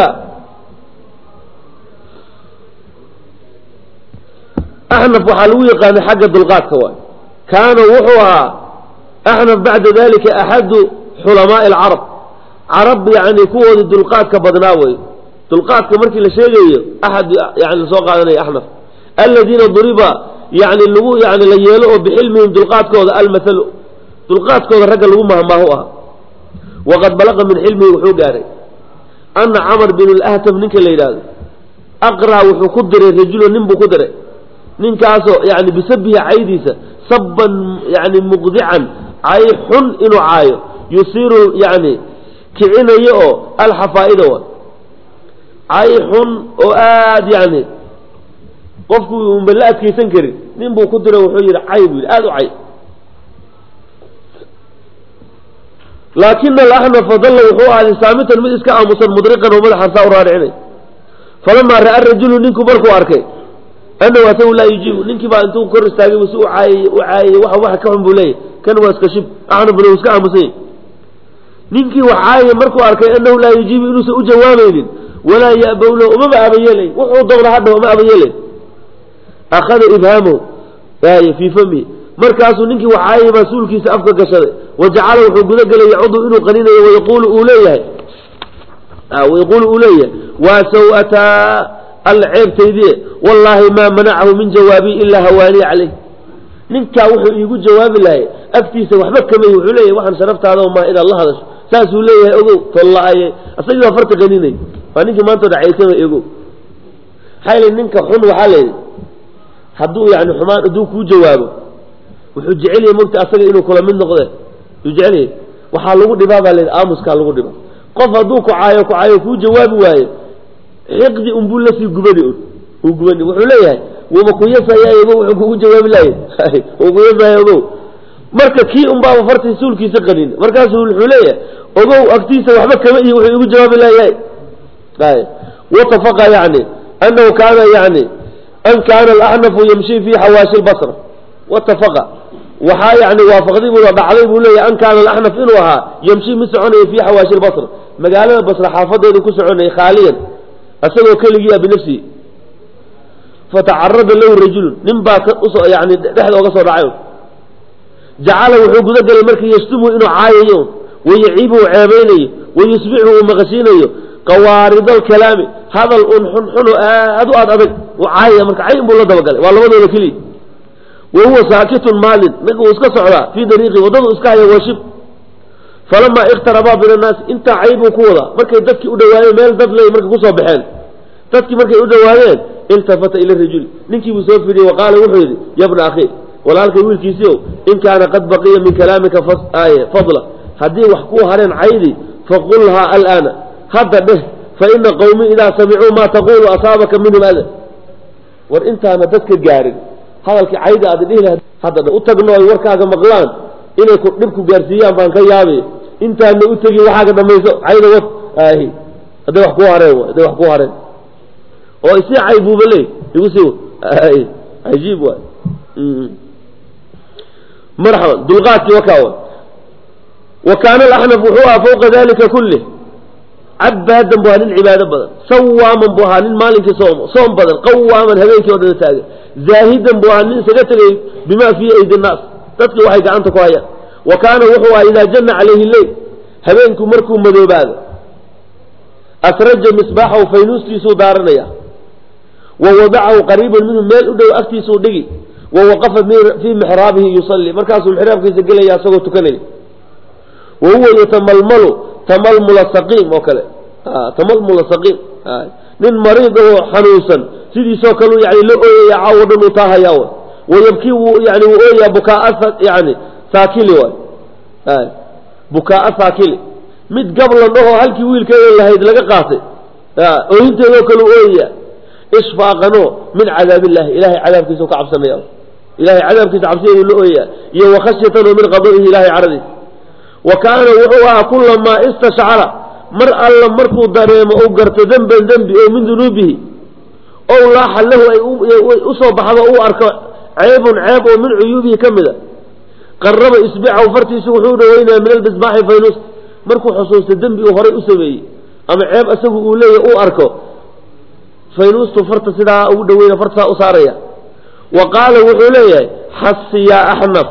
axnaf waxaa lagu yaqaanay xagga dulqaadka waay kaana wuxuu ahaa axnaf bacda dalika axadu xulamaai alcarab carab yani kuwoodii dulqaadka badnaa wey dulqaadka markii la sheegayo axad yani lasoo qaadanaya axnaf aladiina duriba yani lagu yani la yeelo oo bixilmihim dulqaadkooda almathalu dulqaadkooda ragga lagu mahmaahu ahaa waqad balaqa min xilmihi wuxuu gaaray ana camar bin lahtab ninka la yidhaahdo aqraa wuxuu ku diray rajulo nin buu ku diray ninkaasoo yani bisabihi caydiisa saban yani muqdican cay xun inuu caayo yusiiru yani kicinayo oo alxafaa'ida wa cay xun oo aada yani qofku unba la adkaysan karin nin buu ku diro wuxuu yidhi cay buu yidhi aada u cay laakina alaxnafa dalla wuxuu ahaaday saamitan mid iska aamusan mudriqan oo madaxa saa u raaricinay falamaa ra'a rajulu ninku markuu arkay annahu asagu laa yujiibu ninkii baa intuu kor istaagay si u caayay waxa ka xun buu leeyahy kan waa iska shib axnafna uu iska aamusanya ninkii wax caayay markuu arkay annahu laa yujiibu inuusan u jawaabaynin walaa ya'bowna umama abayeelay wuxuu doona hadha uma abayeelay akhada ibhaamahu fii famihi markaasuu ninkii wax caayay baa suulkiisa afka gashaday wajacala wuxuu gudagelay yacudu inuu qaninayo wayaquulu uu leeyahay waa saw-ataa alla ceebtaydiye wallaahi maa manacahu min jawaabii ilaa hawaanii caleyh ninkaa wuxuu iigu jawaabi lahay agtiisa waxba kamay wuxuu leeyahay waxaan sharaftaada maa inaad la hadasho saasuu leeyahay ogow tolla-aye asagii baa farta qaninay waa ninkii maantao dhacaysama ogow maxaa yili ninka xun waxaa layidhi hadduu yani xumaan hadduu kuu jawaabo wuxuu jecelyahay mogta asaga inuu kula mid noqde yuu jecelyahay waxaa lagu dhibaa baa layidhi aamuskaa lagu dhibaa qof hadduu kucaayo kuu jawaabi waayo xiqdi unbuu lasii gubani gubani wuxuu leeyahay waba kuyasaya ogow wuxuu kugu jawaabi lahay kuyasaya ogow marka kii unbaaba fartii suulkiisa qanin markaasuu wuxuu leeyahay ogow agtiisa waxba kama iyo wuxuu igu jawaabi layahay watafaqa yani anahu kaana yani an kaana alaxnafu yamshi fi xawaashi lbasra watafaqa waxaa yani waafaqday buu dhacday buu leeyahay an kaana alaxnaf inuu ahaa yamshi mid soconaya fi xawaashi lbasra magaalada basra xaafadeedu ku soconayay khaaliyan asagoo keligiia binafsihi fatacarada lahu rajulun nin baa yani dhexda oga soo dhacay jacala wuxuu gudagelay markii yashtumu inuu caayayo wayaciibu u ceebaynayo wayusbixu uu maqashiinayo qawaarid alkalaami hadal un xunxuno aad u adag uu caayaya marka cayn buu la dabagalay waa labadooda keliya wa huwa saakitun maalin ninka uu iska socdaa fii dariiqi waddadu iska haya washib falamaa iqtarabaa min annaasi intaa caybuu ku wadaa markay dadkii u dhawaadeen meel dad ley markay kusoo baxeen dadkii markay u dhawaadeen iltafata ila rajuli ninkii buu soo fidiyey waqaala wuxuu yidhi yabna akhi walaalkay wiilkiisiiow in kaana qad baqiya min kalaamika fadla haddii wax kuu hareen caydi faqulhaa alaana hadda dheh fa ina qawmi idaa samicuu maa taqulu asaabaka minhum ada war intaana dadka gaarin hadalkii cayda aad dhihi lahayd hadda dheh u tagno ay warkaaga maqlaan inay dhib ku gaarsiiyaan baan ka yaabay intaana u tegi waxaaga dhamayso cayda wad hadday wax kuu hareen hadday wax kuu hareen oo isii caybuuba leey igu sii cajiib waay مرحبا دلغاتي وكاوة وكان الأحنف وحوها فوق ذلك كله عبادا بوهان عبادة بدل صواما بوهان مالك صوم بدل قواما هبيك ودن تاجر زاهدا بوهان سقتلي بما في أيدي الناس تتلي وحيك عنك وهي وكان وحوها إذا جن عليه الليل هبينكم مركم مذوباد أسرج مصباحه فينوستي سو دارنيا ووضعه قريبا منه ميل أدو أفتي سو دقي ووقف في محرابه يصلي مركز المحراب في سجل يا سوى تكني وهو يتململ تململ السقيم وكذا تململ السقيم من مريضه حنوسا سيدي سوكلو يعني لو يعاود متاها ياو ويبكي يعني ويا بكاء يعني ساكلي بكاء ساكلي مد قبل انه هلكي ويل كان لهيد لغا قاطي وانت يوكلو ويا اشفاقنو من عذاب الله الهي عذابك سو كعبسنيا الهي عذابك عبسيه لو ويا يا وخشيه من غضبه الهي عرضي وكان وحوها كلما استشعر مر الله مركو دريم او غرت ذنبا ذنبي او من ذنوبه او لاح له اصو بخدا او اركو عيب من عيوبه كمده قرب اصبعه فرتيسو وحو دوينا من البسباح فينوس مركو حسوس ذنبي او هري اسمي اما عيب اسغو او ليه او اركو فينوس فرت سدا او دوينا فرتا او ساريا وقال وحو ليه حس يا احنف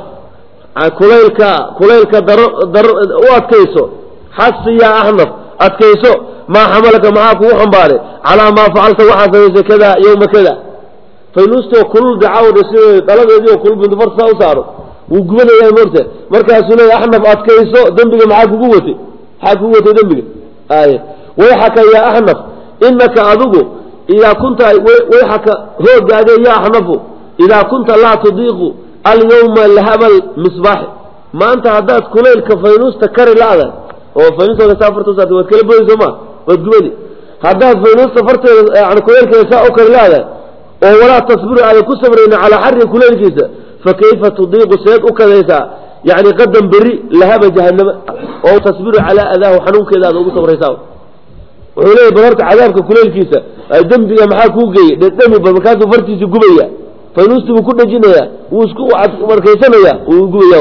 كليلك در واتكيسو حس يا أحنف أتكيسو ما حملك معاك وحنباري على ما فعلت وحسنت كذا يوم كذا فينوستو كل دعاوة رسيوه طلب يديه كل بندفر ساوسارو وقبل يا مرته مركز سنة يا أحنف أتكيسو دنبك معاك قوتي حاك قوتي دنبك ويحك يا أحنف إنك أذوق إذا كنت ويحك هو قاعد يا أحنف إذا كنت لا تضيق اليوم لهب المصباح ما أنت هدات كليل كفينوس تكرر هذا هو فينوس ولا سافرت وسافرت وتكلم بيه زمان وتقولي هدات فينوس سافرت عن كليل كيساء وكرر هذا ولا تصبر على كسبرين على حر كليل كيساء فكيف تضيق سيد وكذا يعني قدم بري لهب جهنم أو تصبر على أذاه حنون كذا هذا وصبر يساو وحولي بررت عذابك كليل كيساء الدم بيا محاك وقي الدم بمكان فرتي سقبيا فينوس بكل جنيا وسكو مركيسنيا وقويا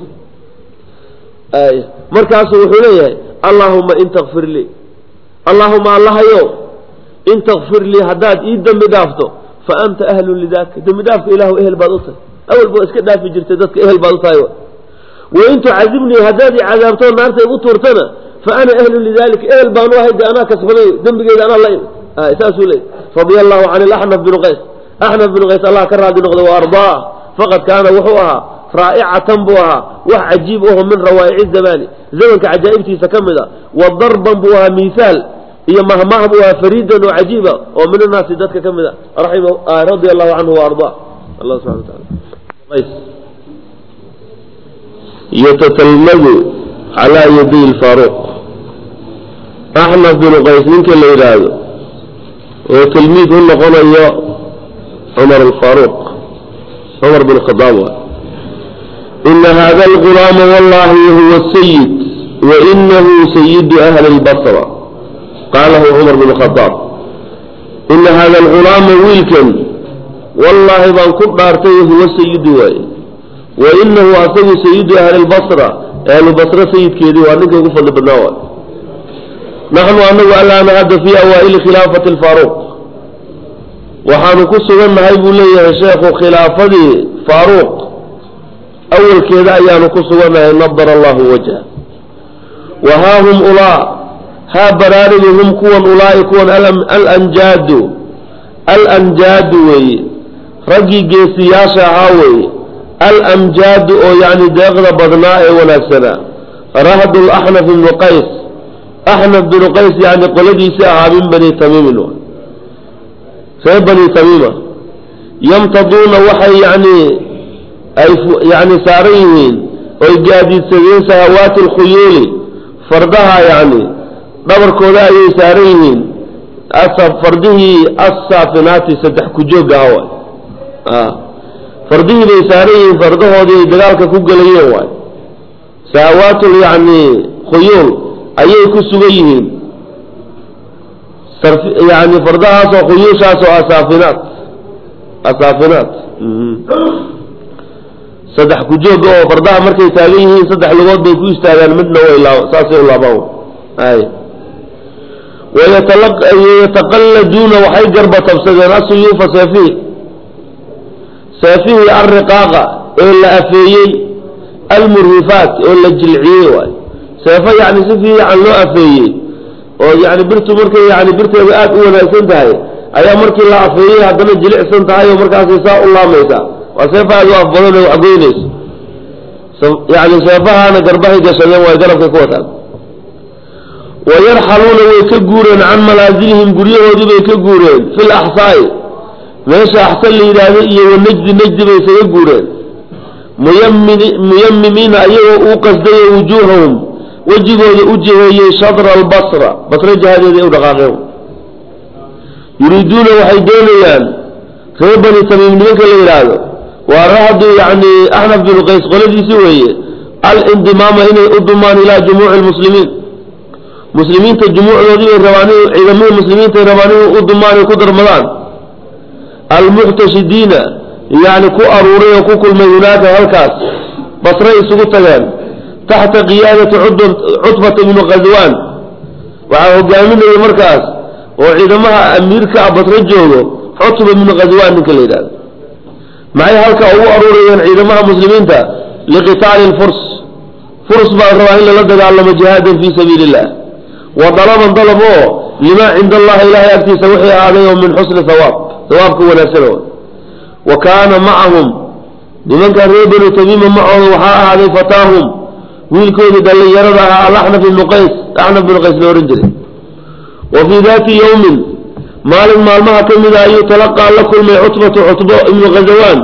مركز وحوليه اللهم إن تغفر لي اللهم الله يوم إن تغفر لي هداد دم دافته فأنت أهل لذاك دم دافك إله أهل باطته أول بو اسكت دافي جرتدتك أهل باطته أيوة وإن تعذبني هدادي عذابته نارته وطورتنا فأنا أهل لذلك أهل بانوه أنا كسبني دم بقيد أنا الله إساسه لي رضي الله عن الأحنف بن قيس أحنف بن قيس الله كرر بنقضه وأرضاه فقد كان وحوها رائعة بوها وعجيبه من روائع الزمان زمن كعجائبتي سكمدا والضربا بوها مثال هي مهمه بوها فريدا وعجيبا ومن الناس ذاتك كمدا رحمه رضي الله عنه وأرضاه الله سبحانه وتعالى يتتلمذ على يدي الفاروق أحنف بن قيس منك اللي يراده وتلميذ هنا قال عمر الفاروق عمر بن الخطاب إن هذا الغلام والله هو السيد وإنه سيد أهل البصرة قاله عمر بن الخطاب إن هذا الغلام ويلكن والله بان كبارته هو السيد وإنه أصبح سيد أهل البصرة أهل البصرة سيد كيدي وأنك يقفل بالنوال نحن أنه ألا نعد في أوائل خلافة الفاروق وحان كسوان هايبو لي يا شيخ خلافة فاروق أول كذا أيان كسوان نبر الله وجهه وها هم أولاء ها برارهم كون أولاء كون الأنجاد وي رقي سياسة هاوي الأمجاد أو يعني دغض بضناء ونفسنا رهد الأحنف بن قيس أحنف بن قيس يعني قلدي ساعة من بني تميم سيد بني تميمة يمتضون وحي يعني ساريين ويجادي سيين سهوات الخيول فردها يعني دبر كولاي ساريين فرده الصافنات سدح كجوج هوا فرده بيساريين فرده دي دلالك كوجليه واي سهوات يعني خيول أي كسويين يعني فردها سو خيوشها سو أسافنات صدح كجوج أو فردها مركي تابيه صدح لغود بيكو يستاذان منه وإلا ساسي الله باو ويتقلدون وحي قربة بسجن السيوف سافيه سافيه الرقاقة إلا أفيي المرهفات إلا الجلعية سافيه يعني سفيه عن لو أفيي ويعني برتو مركي يعني برتو بقات أولا سنتهي أيا مركي الله أفيي هدنا الجلع سنتهي ومركي سيساء الله ميسا وسافه أدو أفضلون وعقوينيس يعني سافها أنا قربه جسدين ويقرب كقوتا ويرحلون ويكجورين عن منازلهم قريه ودي ويكجورين في الأحصاء ماشي أحسن الإلهية والنجد نجد ويكجورين ميممين أيه وقصدي وجوههم وجهه شطر البصرة بصرة جهادية ودقاقهم يريدون وحيدين يعني خيبني تميم لك الإرادة ورهدوا يعني أحنف بن قيس قلدي سوية الانضمام إلى الضمان إلى جموع المسلمين مسلمين الجموع الذين الرواني عظموا المسلمين الرواني والضمان يقدر رمضان المحتشدين يعني كو أروري وكو كل ميونات هالكاس بصري سقطان تحت قيادة عتبة بن غزوان وعهو قامين المركز وعظمها أمير كعب بطرجوه عتبة بن غزوان نكاليدان معي هالكا هو أروري عظمها مسلمين لقتال الفرس فرس بقى الرواني للدد على جهادا في سبيل الله وطلبا طلبوه لما عند الله إله يأتي سوحي عليهم من حسن ثوابك ولا سنوات وكان معهم لمن كان ريبن تميما معهم وحاء عليه فتاهم ويلكون دلي يردها الأحنف بن قيس لورنجري وفي ذات يوم مال ما كمل أن يتلقى لكل من عتبة بن غزوان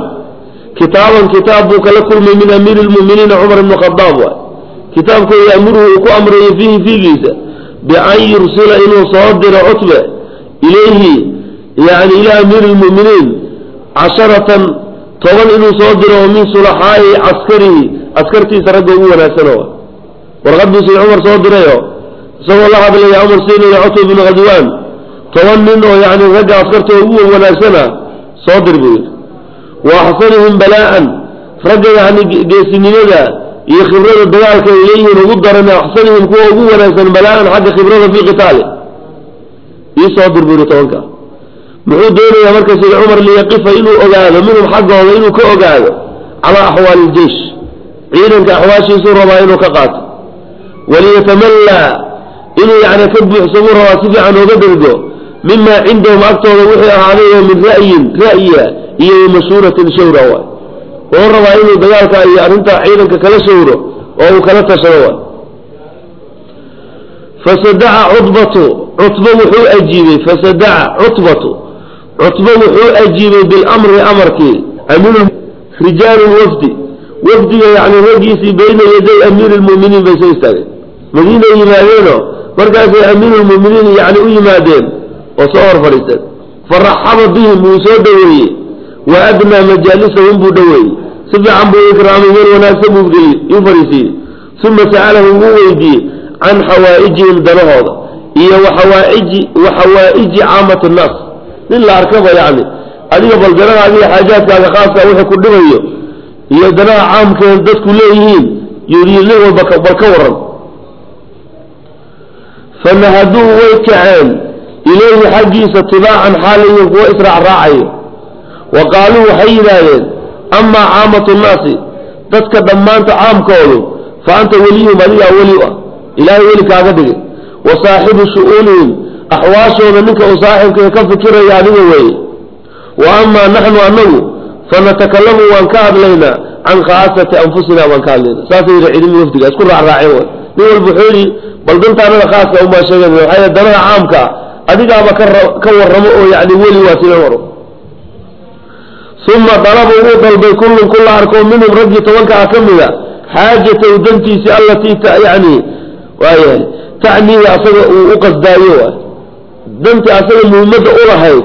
كتابك لكل من أمير المؤمنين عمر بن الخطاب كتابك يأمره وأمره فيه في جيسة بأن يرسل إنه صادر عتبة إليه يعني إلى أمير المؤمنين 10 طبعا إنه صادر ومن صلحاء عسكرتي سرقه ولا سنوات ورغب سي عمر صادره صلى الله عليه وسلم عمر سين إلى عتبة بن غزوان طبعا إنه يعني رجع عسكرته ولا سنة صادر به وأحسنهم بلاء فرجع يعني جيسين ذا يخبرون الدلالة إليه ونقدر أن أحسنهم كوه ولا سن بلاء حق خبرون في قتاله يصادر به توقع محو دونه يا مركز العمر اللي يقف إنه أقاده منهم حقه وإنه كأقاده على أحوال الجيش عيدا كأحواشي سورة ما إنه كقاتل وليتملى إنه يعني كبه سمور واسفع عنه بدرجه مما عندهم أكثر وحي عليه من رأيه هي مشهورة شهرة وروا إنه دجالك يعني أنت عيدا كلا شهرة أو كلا تشهرة فصدع عتبة وحو أجيبه فصدع عتبة وحو أجيبه بالأمر أمرك أمير رجال وفد يعني وجيسي بين يدي أمير المؤمنين بيسيستاني مدينة يمادينه مركز أمير المؤمنين يعني يمادين وصور فريسان فرحب بهم ويسودوه وأدنى مجالسهم بدوي سبع عن بو إكرامهم وناسبه يفريسين ثم سألهم ويدي عن حوائجهم دنهض هي وحوائج عامة الناس لله أركبها يعني أديك بالجنة هذه حاجات خاصة وحي كلها هي دنها عام كان دس كليهين يريد له بالكورا فنهدوه ويكعين إليه حديث اتباعا حاليا وإسرع راعي وقالوا حيدا أما عامة الناس تسك دمانت عام كولو فأنت وليهم وليا وليا إلهي وليك عقدك وصاحب شؤونهم أحواشهم منك وصاحبك كفكر يعني وي وأما نحن أنه فنتكلم وانكاد لنا عن خاصة أنفسنا وانكاد لنا ساسي العلم يفتك أذكر على الراعي نقول البحوري بل بنت أنا خاصة وما شغل وحيا دمها عامك أديك أبا كور رمؤه يعني ولي واسنوره ثم طلبوا طلب كل أركون منهم رجل توقع كملا حاجة ودنتي التي يعني تعني أصلا وقصد دايوة دنتي أصلا مهمة أولى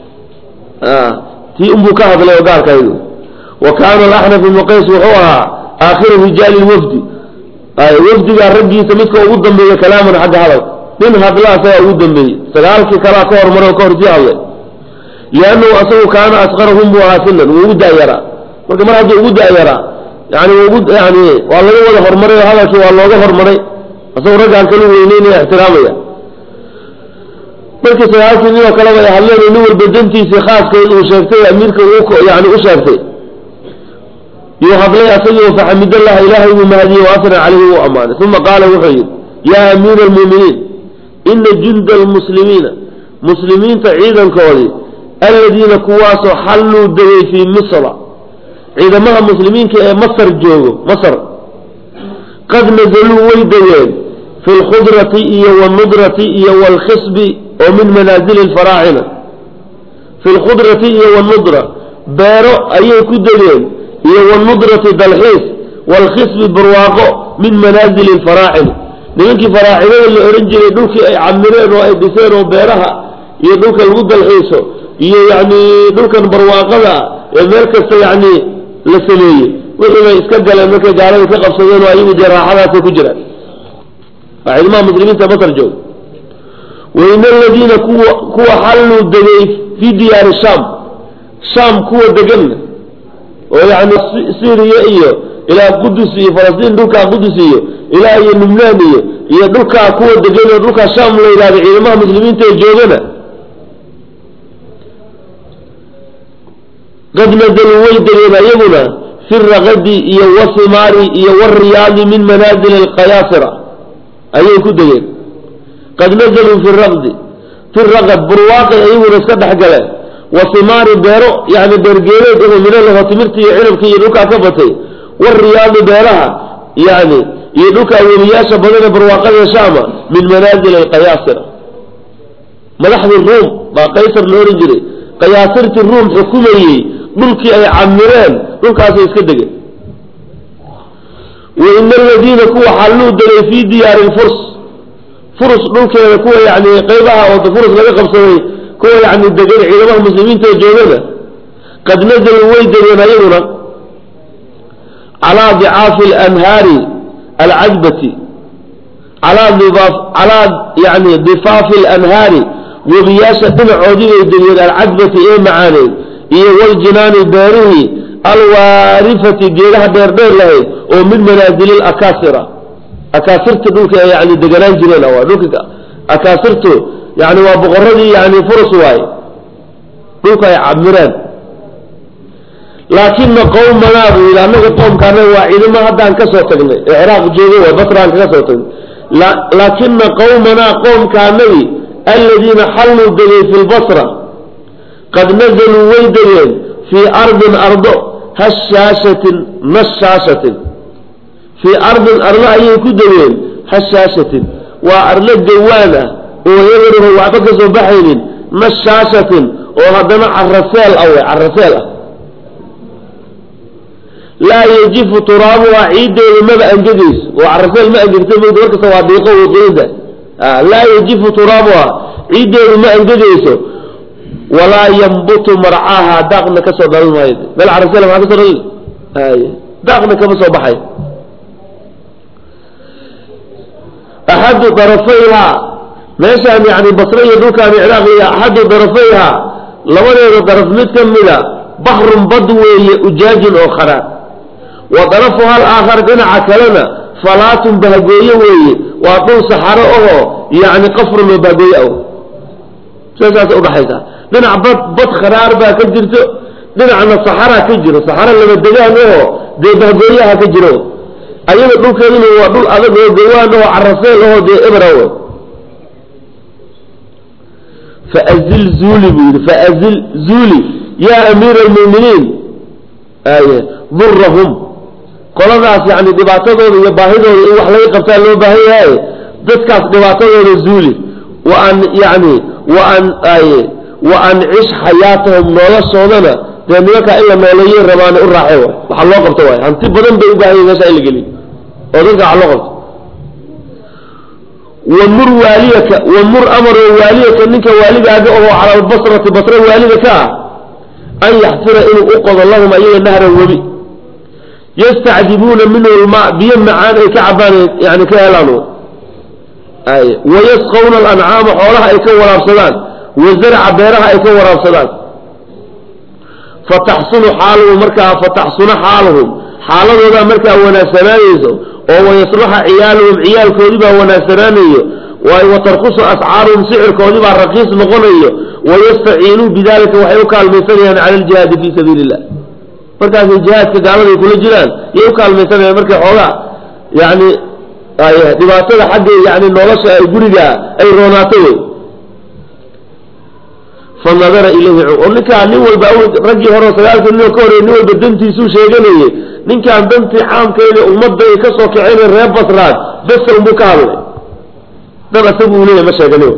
تي أمبو كهب لو قال كيدو وكان الأحنف بن قيس وحوها آخر رجال الوفد وفد الرجل سمسك وقدم به كلاما حق هذا من هذا لا وقدم به سقالك كلا كور مرة وكور جي الله لأنه أصلا كان أصغرهم واسلا وودع يرى وكما هذا وودع يرى يعني وجود يعني والله ولا هرمري هذا شو والله هرمري أصور رجع كل وينين احترامية marka saxaafadii oo kale way hadleen inuu walbadantiisa khaaska uu sheegtay amiirka uu yani u sheegtay iyo hadlay asagoo fahamidallah ilaahi wa mahdi wa asra alayhi wa amana thumma qala wuxuu ya amir almu'minin inna jund almuslimin muslimin ta'idan koodi alladina kuwaso hallu daway fi misr ciidamaha muslimiinka ee masar joogo masar qad nazalu waydaween في الخضرة والنضرة والخصب ومن منازل الفراعنة في الخضرة والنضرة بارو أي كدلين والنضرة دلحيس والخصب برواقو من منازل الفراعنة لأنك فراعنة اللي أرنجل يدوك عمرين وإبسين وبيرها يدوك الغد الحيسو يعني دوك برواقها المركز يعني لسنية وإذا إسكجل أنك جعلوا تقف صدين وأيوم جراحات وكجرات فعلماء مسلمين تبطر جو وإن الذين كوا حلوا الدقيق في ديار الشام كوا دقلنا ويعني سوريا إلى قدسية فلسطين دوكا قدسية إلى لبنانية إلى دوكا كوا دقلنا دوكا شام إلى علماء مسلمين تجوغنا قد نزلوا ويدنا يبنا في الرغد والثمار والرياض من منازل القياصرة أيه كدين قد نزلوا في الرغد برواقع أيه نسكت حقله وثمار بيرو يعني برجيلات من الله تمرتي علم كي يدوكا كفتي والرياض بيرها يعني يدوكا ورياشة بدنا برواقع شامة من منازل القياصرة ملحظ الروم ما قيصر الأورنجري قياصرة الروم حكومي ملكي أي عمران ملكا سيسكدقين وإن الذين كوا حلوا دلي في ديار الفرس فرس ممكن كوا يعني قيبها وفرس لا يقبصوا كوا يعني الدجال عيدهم المسلمين تجونا قد نزلوا ويدنا ينايرنا على ضعاف الأنهار العذبة على يعني ضفاف الأنهار وبياشة عودين الدنيا العذبة إيه معاني إيه والجنان البارهي الوارفة جيرها دير له ومن منازل الأكاسرة أكاسرت دوك يعني دقلان جنين أو دوك أكاسرت يعني وبغردي يعني فرس واي دوك يعمران لكن قومنا إلى أنه قوم كانوا واعدين ما هذا انكسرتني العراق جيري وبصرة انكسرتني لكن قومنا قوم كانوا الذين حلوا دلي في البصرة قد نزلوا ويدين في أرض هشاشة نشاشة في أرض أي كدوين هشاشة وأرض جوانة ويغره وعطكس بحر نشاشة وهذا الرسالة لا يجف ترابها عيد لماذا أنجديس وعرسال ما أنجدت من دورك صوابيقه وطيدة لا يجف ترابها عيد لما أنجديس ولا ينبت مرعاها داغنا كسو دالمايد بل عرسل ما كسر داغنا كسو بحي احد طرفيها ماشي يعني بصريه دوكا بعراقيه احد طرفيها لولا طرف متكمله بحر بدوي اجاج اخرى وطرفها الاخر جنع كلنا فلات بهجويه وي واطول صحراء يعني قفر وبهجويه ساساس وبحيثا دنا بط خرار با كجرتو دنا الصحراء كجرو صحراء لما دغان oo de bahgooyaha ka jiro ayaga dhulkeeduna waa dhul adag oo gowaan oo carafeel oo de ibraw فأزل زولي يا أمير المؤمنين ضرهم قلناس يعني دبعتهم يباهدهم wax laga qabtaa loo baahan yahay dadkaas dhibaatadooda zuuli وأن عيش حياتهم نولا صوننا تنميك إلا نوليين رمان الرحيوة وحلو قبطوا هانتي بدن بيقاهي مسائل قليل وذلك حلو قبط ومر أمر واليك أنك واليك أدعوه على البصرة بصرة واليك أن يحفر إنه أقض اللهم أيها النهر الوبي يستعجبون منه الماء بيمعان كعبان يعني كهلانه ويسقون الأنعام حولها يكون أبصدان وزرع بيرها يكون أبصدان فتحصن حالهم مركها فتحصن حالهم حالة ذا مركا وناسنانيزو ويصلح عيالهم عيال كودبا وناسنانيو وترخص أسعارهم سعر كودبا رخيص نغنيو ويستعينوا بذلك وحيوكا المثلين على الجهاد في سبيل الله مركا في الجهاد كقالوا يقول الجلال يوكا المثلين مركا حولا يعني دباسة حق يعني النورش يقولها أي روناتوي فنظر إليه ونك نول باول رجي هرو سيالك إنه كوري نول بدنتي سو شيغانيه نك عن دنتي عام كيله ومده يكسو كعين الريب بصرات بس المكاله ده بسبوا ليه ما شيغانيه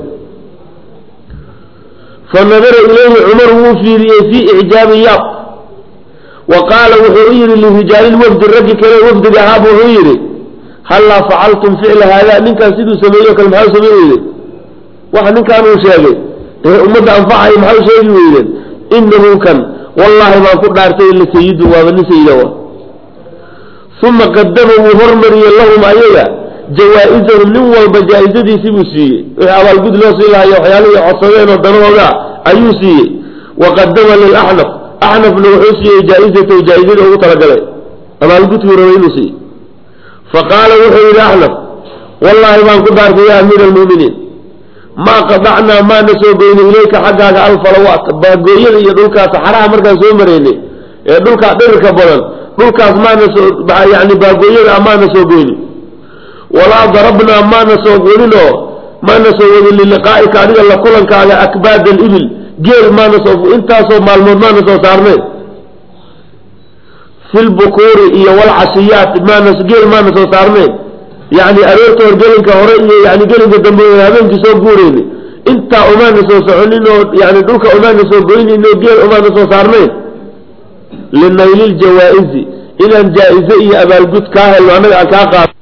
فنظر إليه عمر في إعجاب ياب وقال وحير لرجال الوفد الرجي كلا وفد ذهاب وحير هلا فعلتم فعل هذا من كان سيدو سميه كالمحاو سميه واحد من كانوا شيغي أمد أنفعها محاو شيء ويلين إنه كان والله ما كنت أرتي إلا سيده وابن سيده ثم قدموا هرمري اللهم أيها جوائزهم نوال بجائزة دي سيبسيه وحاول قد له سيلا يحياله يعصرين والدنوة أيوسيه وقدم للأحنف أحنف لوحوسيه جائزته وجائزته وطلق له أما القد هرمينسيه فقال وحي الأحنف والله ما كنت أرتي يا أمير المؤمنين ما قطعنا ما نسو بين إليك حقك الفلوات باقوين يدولك سحراء مركز سومريني يدولك درك بلن دولك ما نسو يعني باقوين ما نسو بين ولا ضربنا ما نسو بينه ما نسو بين للقائك عليك الله كلنك على أكباد الإبل جيل ما نسو انت سو مالمود ما نسو سارنين في البكور والعشيات ما نسو جيل ما نسو سارنين يعني أريد ورجلك هرئي يعني جلك دمبوين هذين كسو قوريني انت أمان سو سعونين يعني دوك أمان سو قوريني انه جيل أمان سو سارنين لنيل الجوائز إلى الجائزة أبا القد كاهل وعمل أكاقا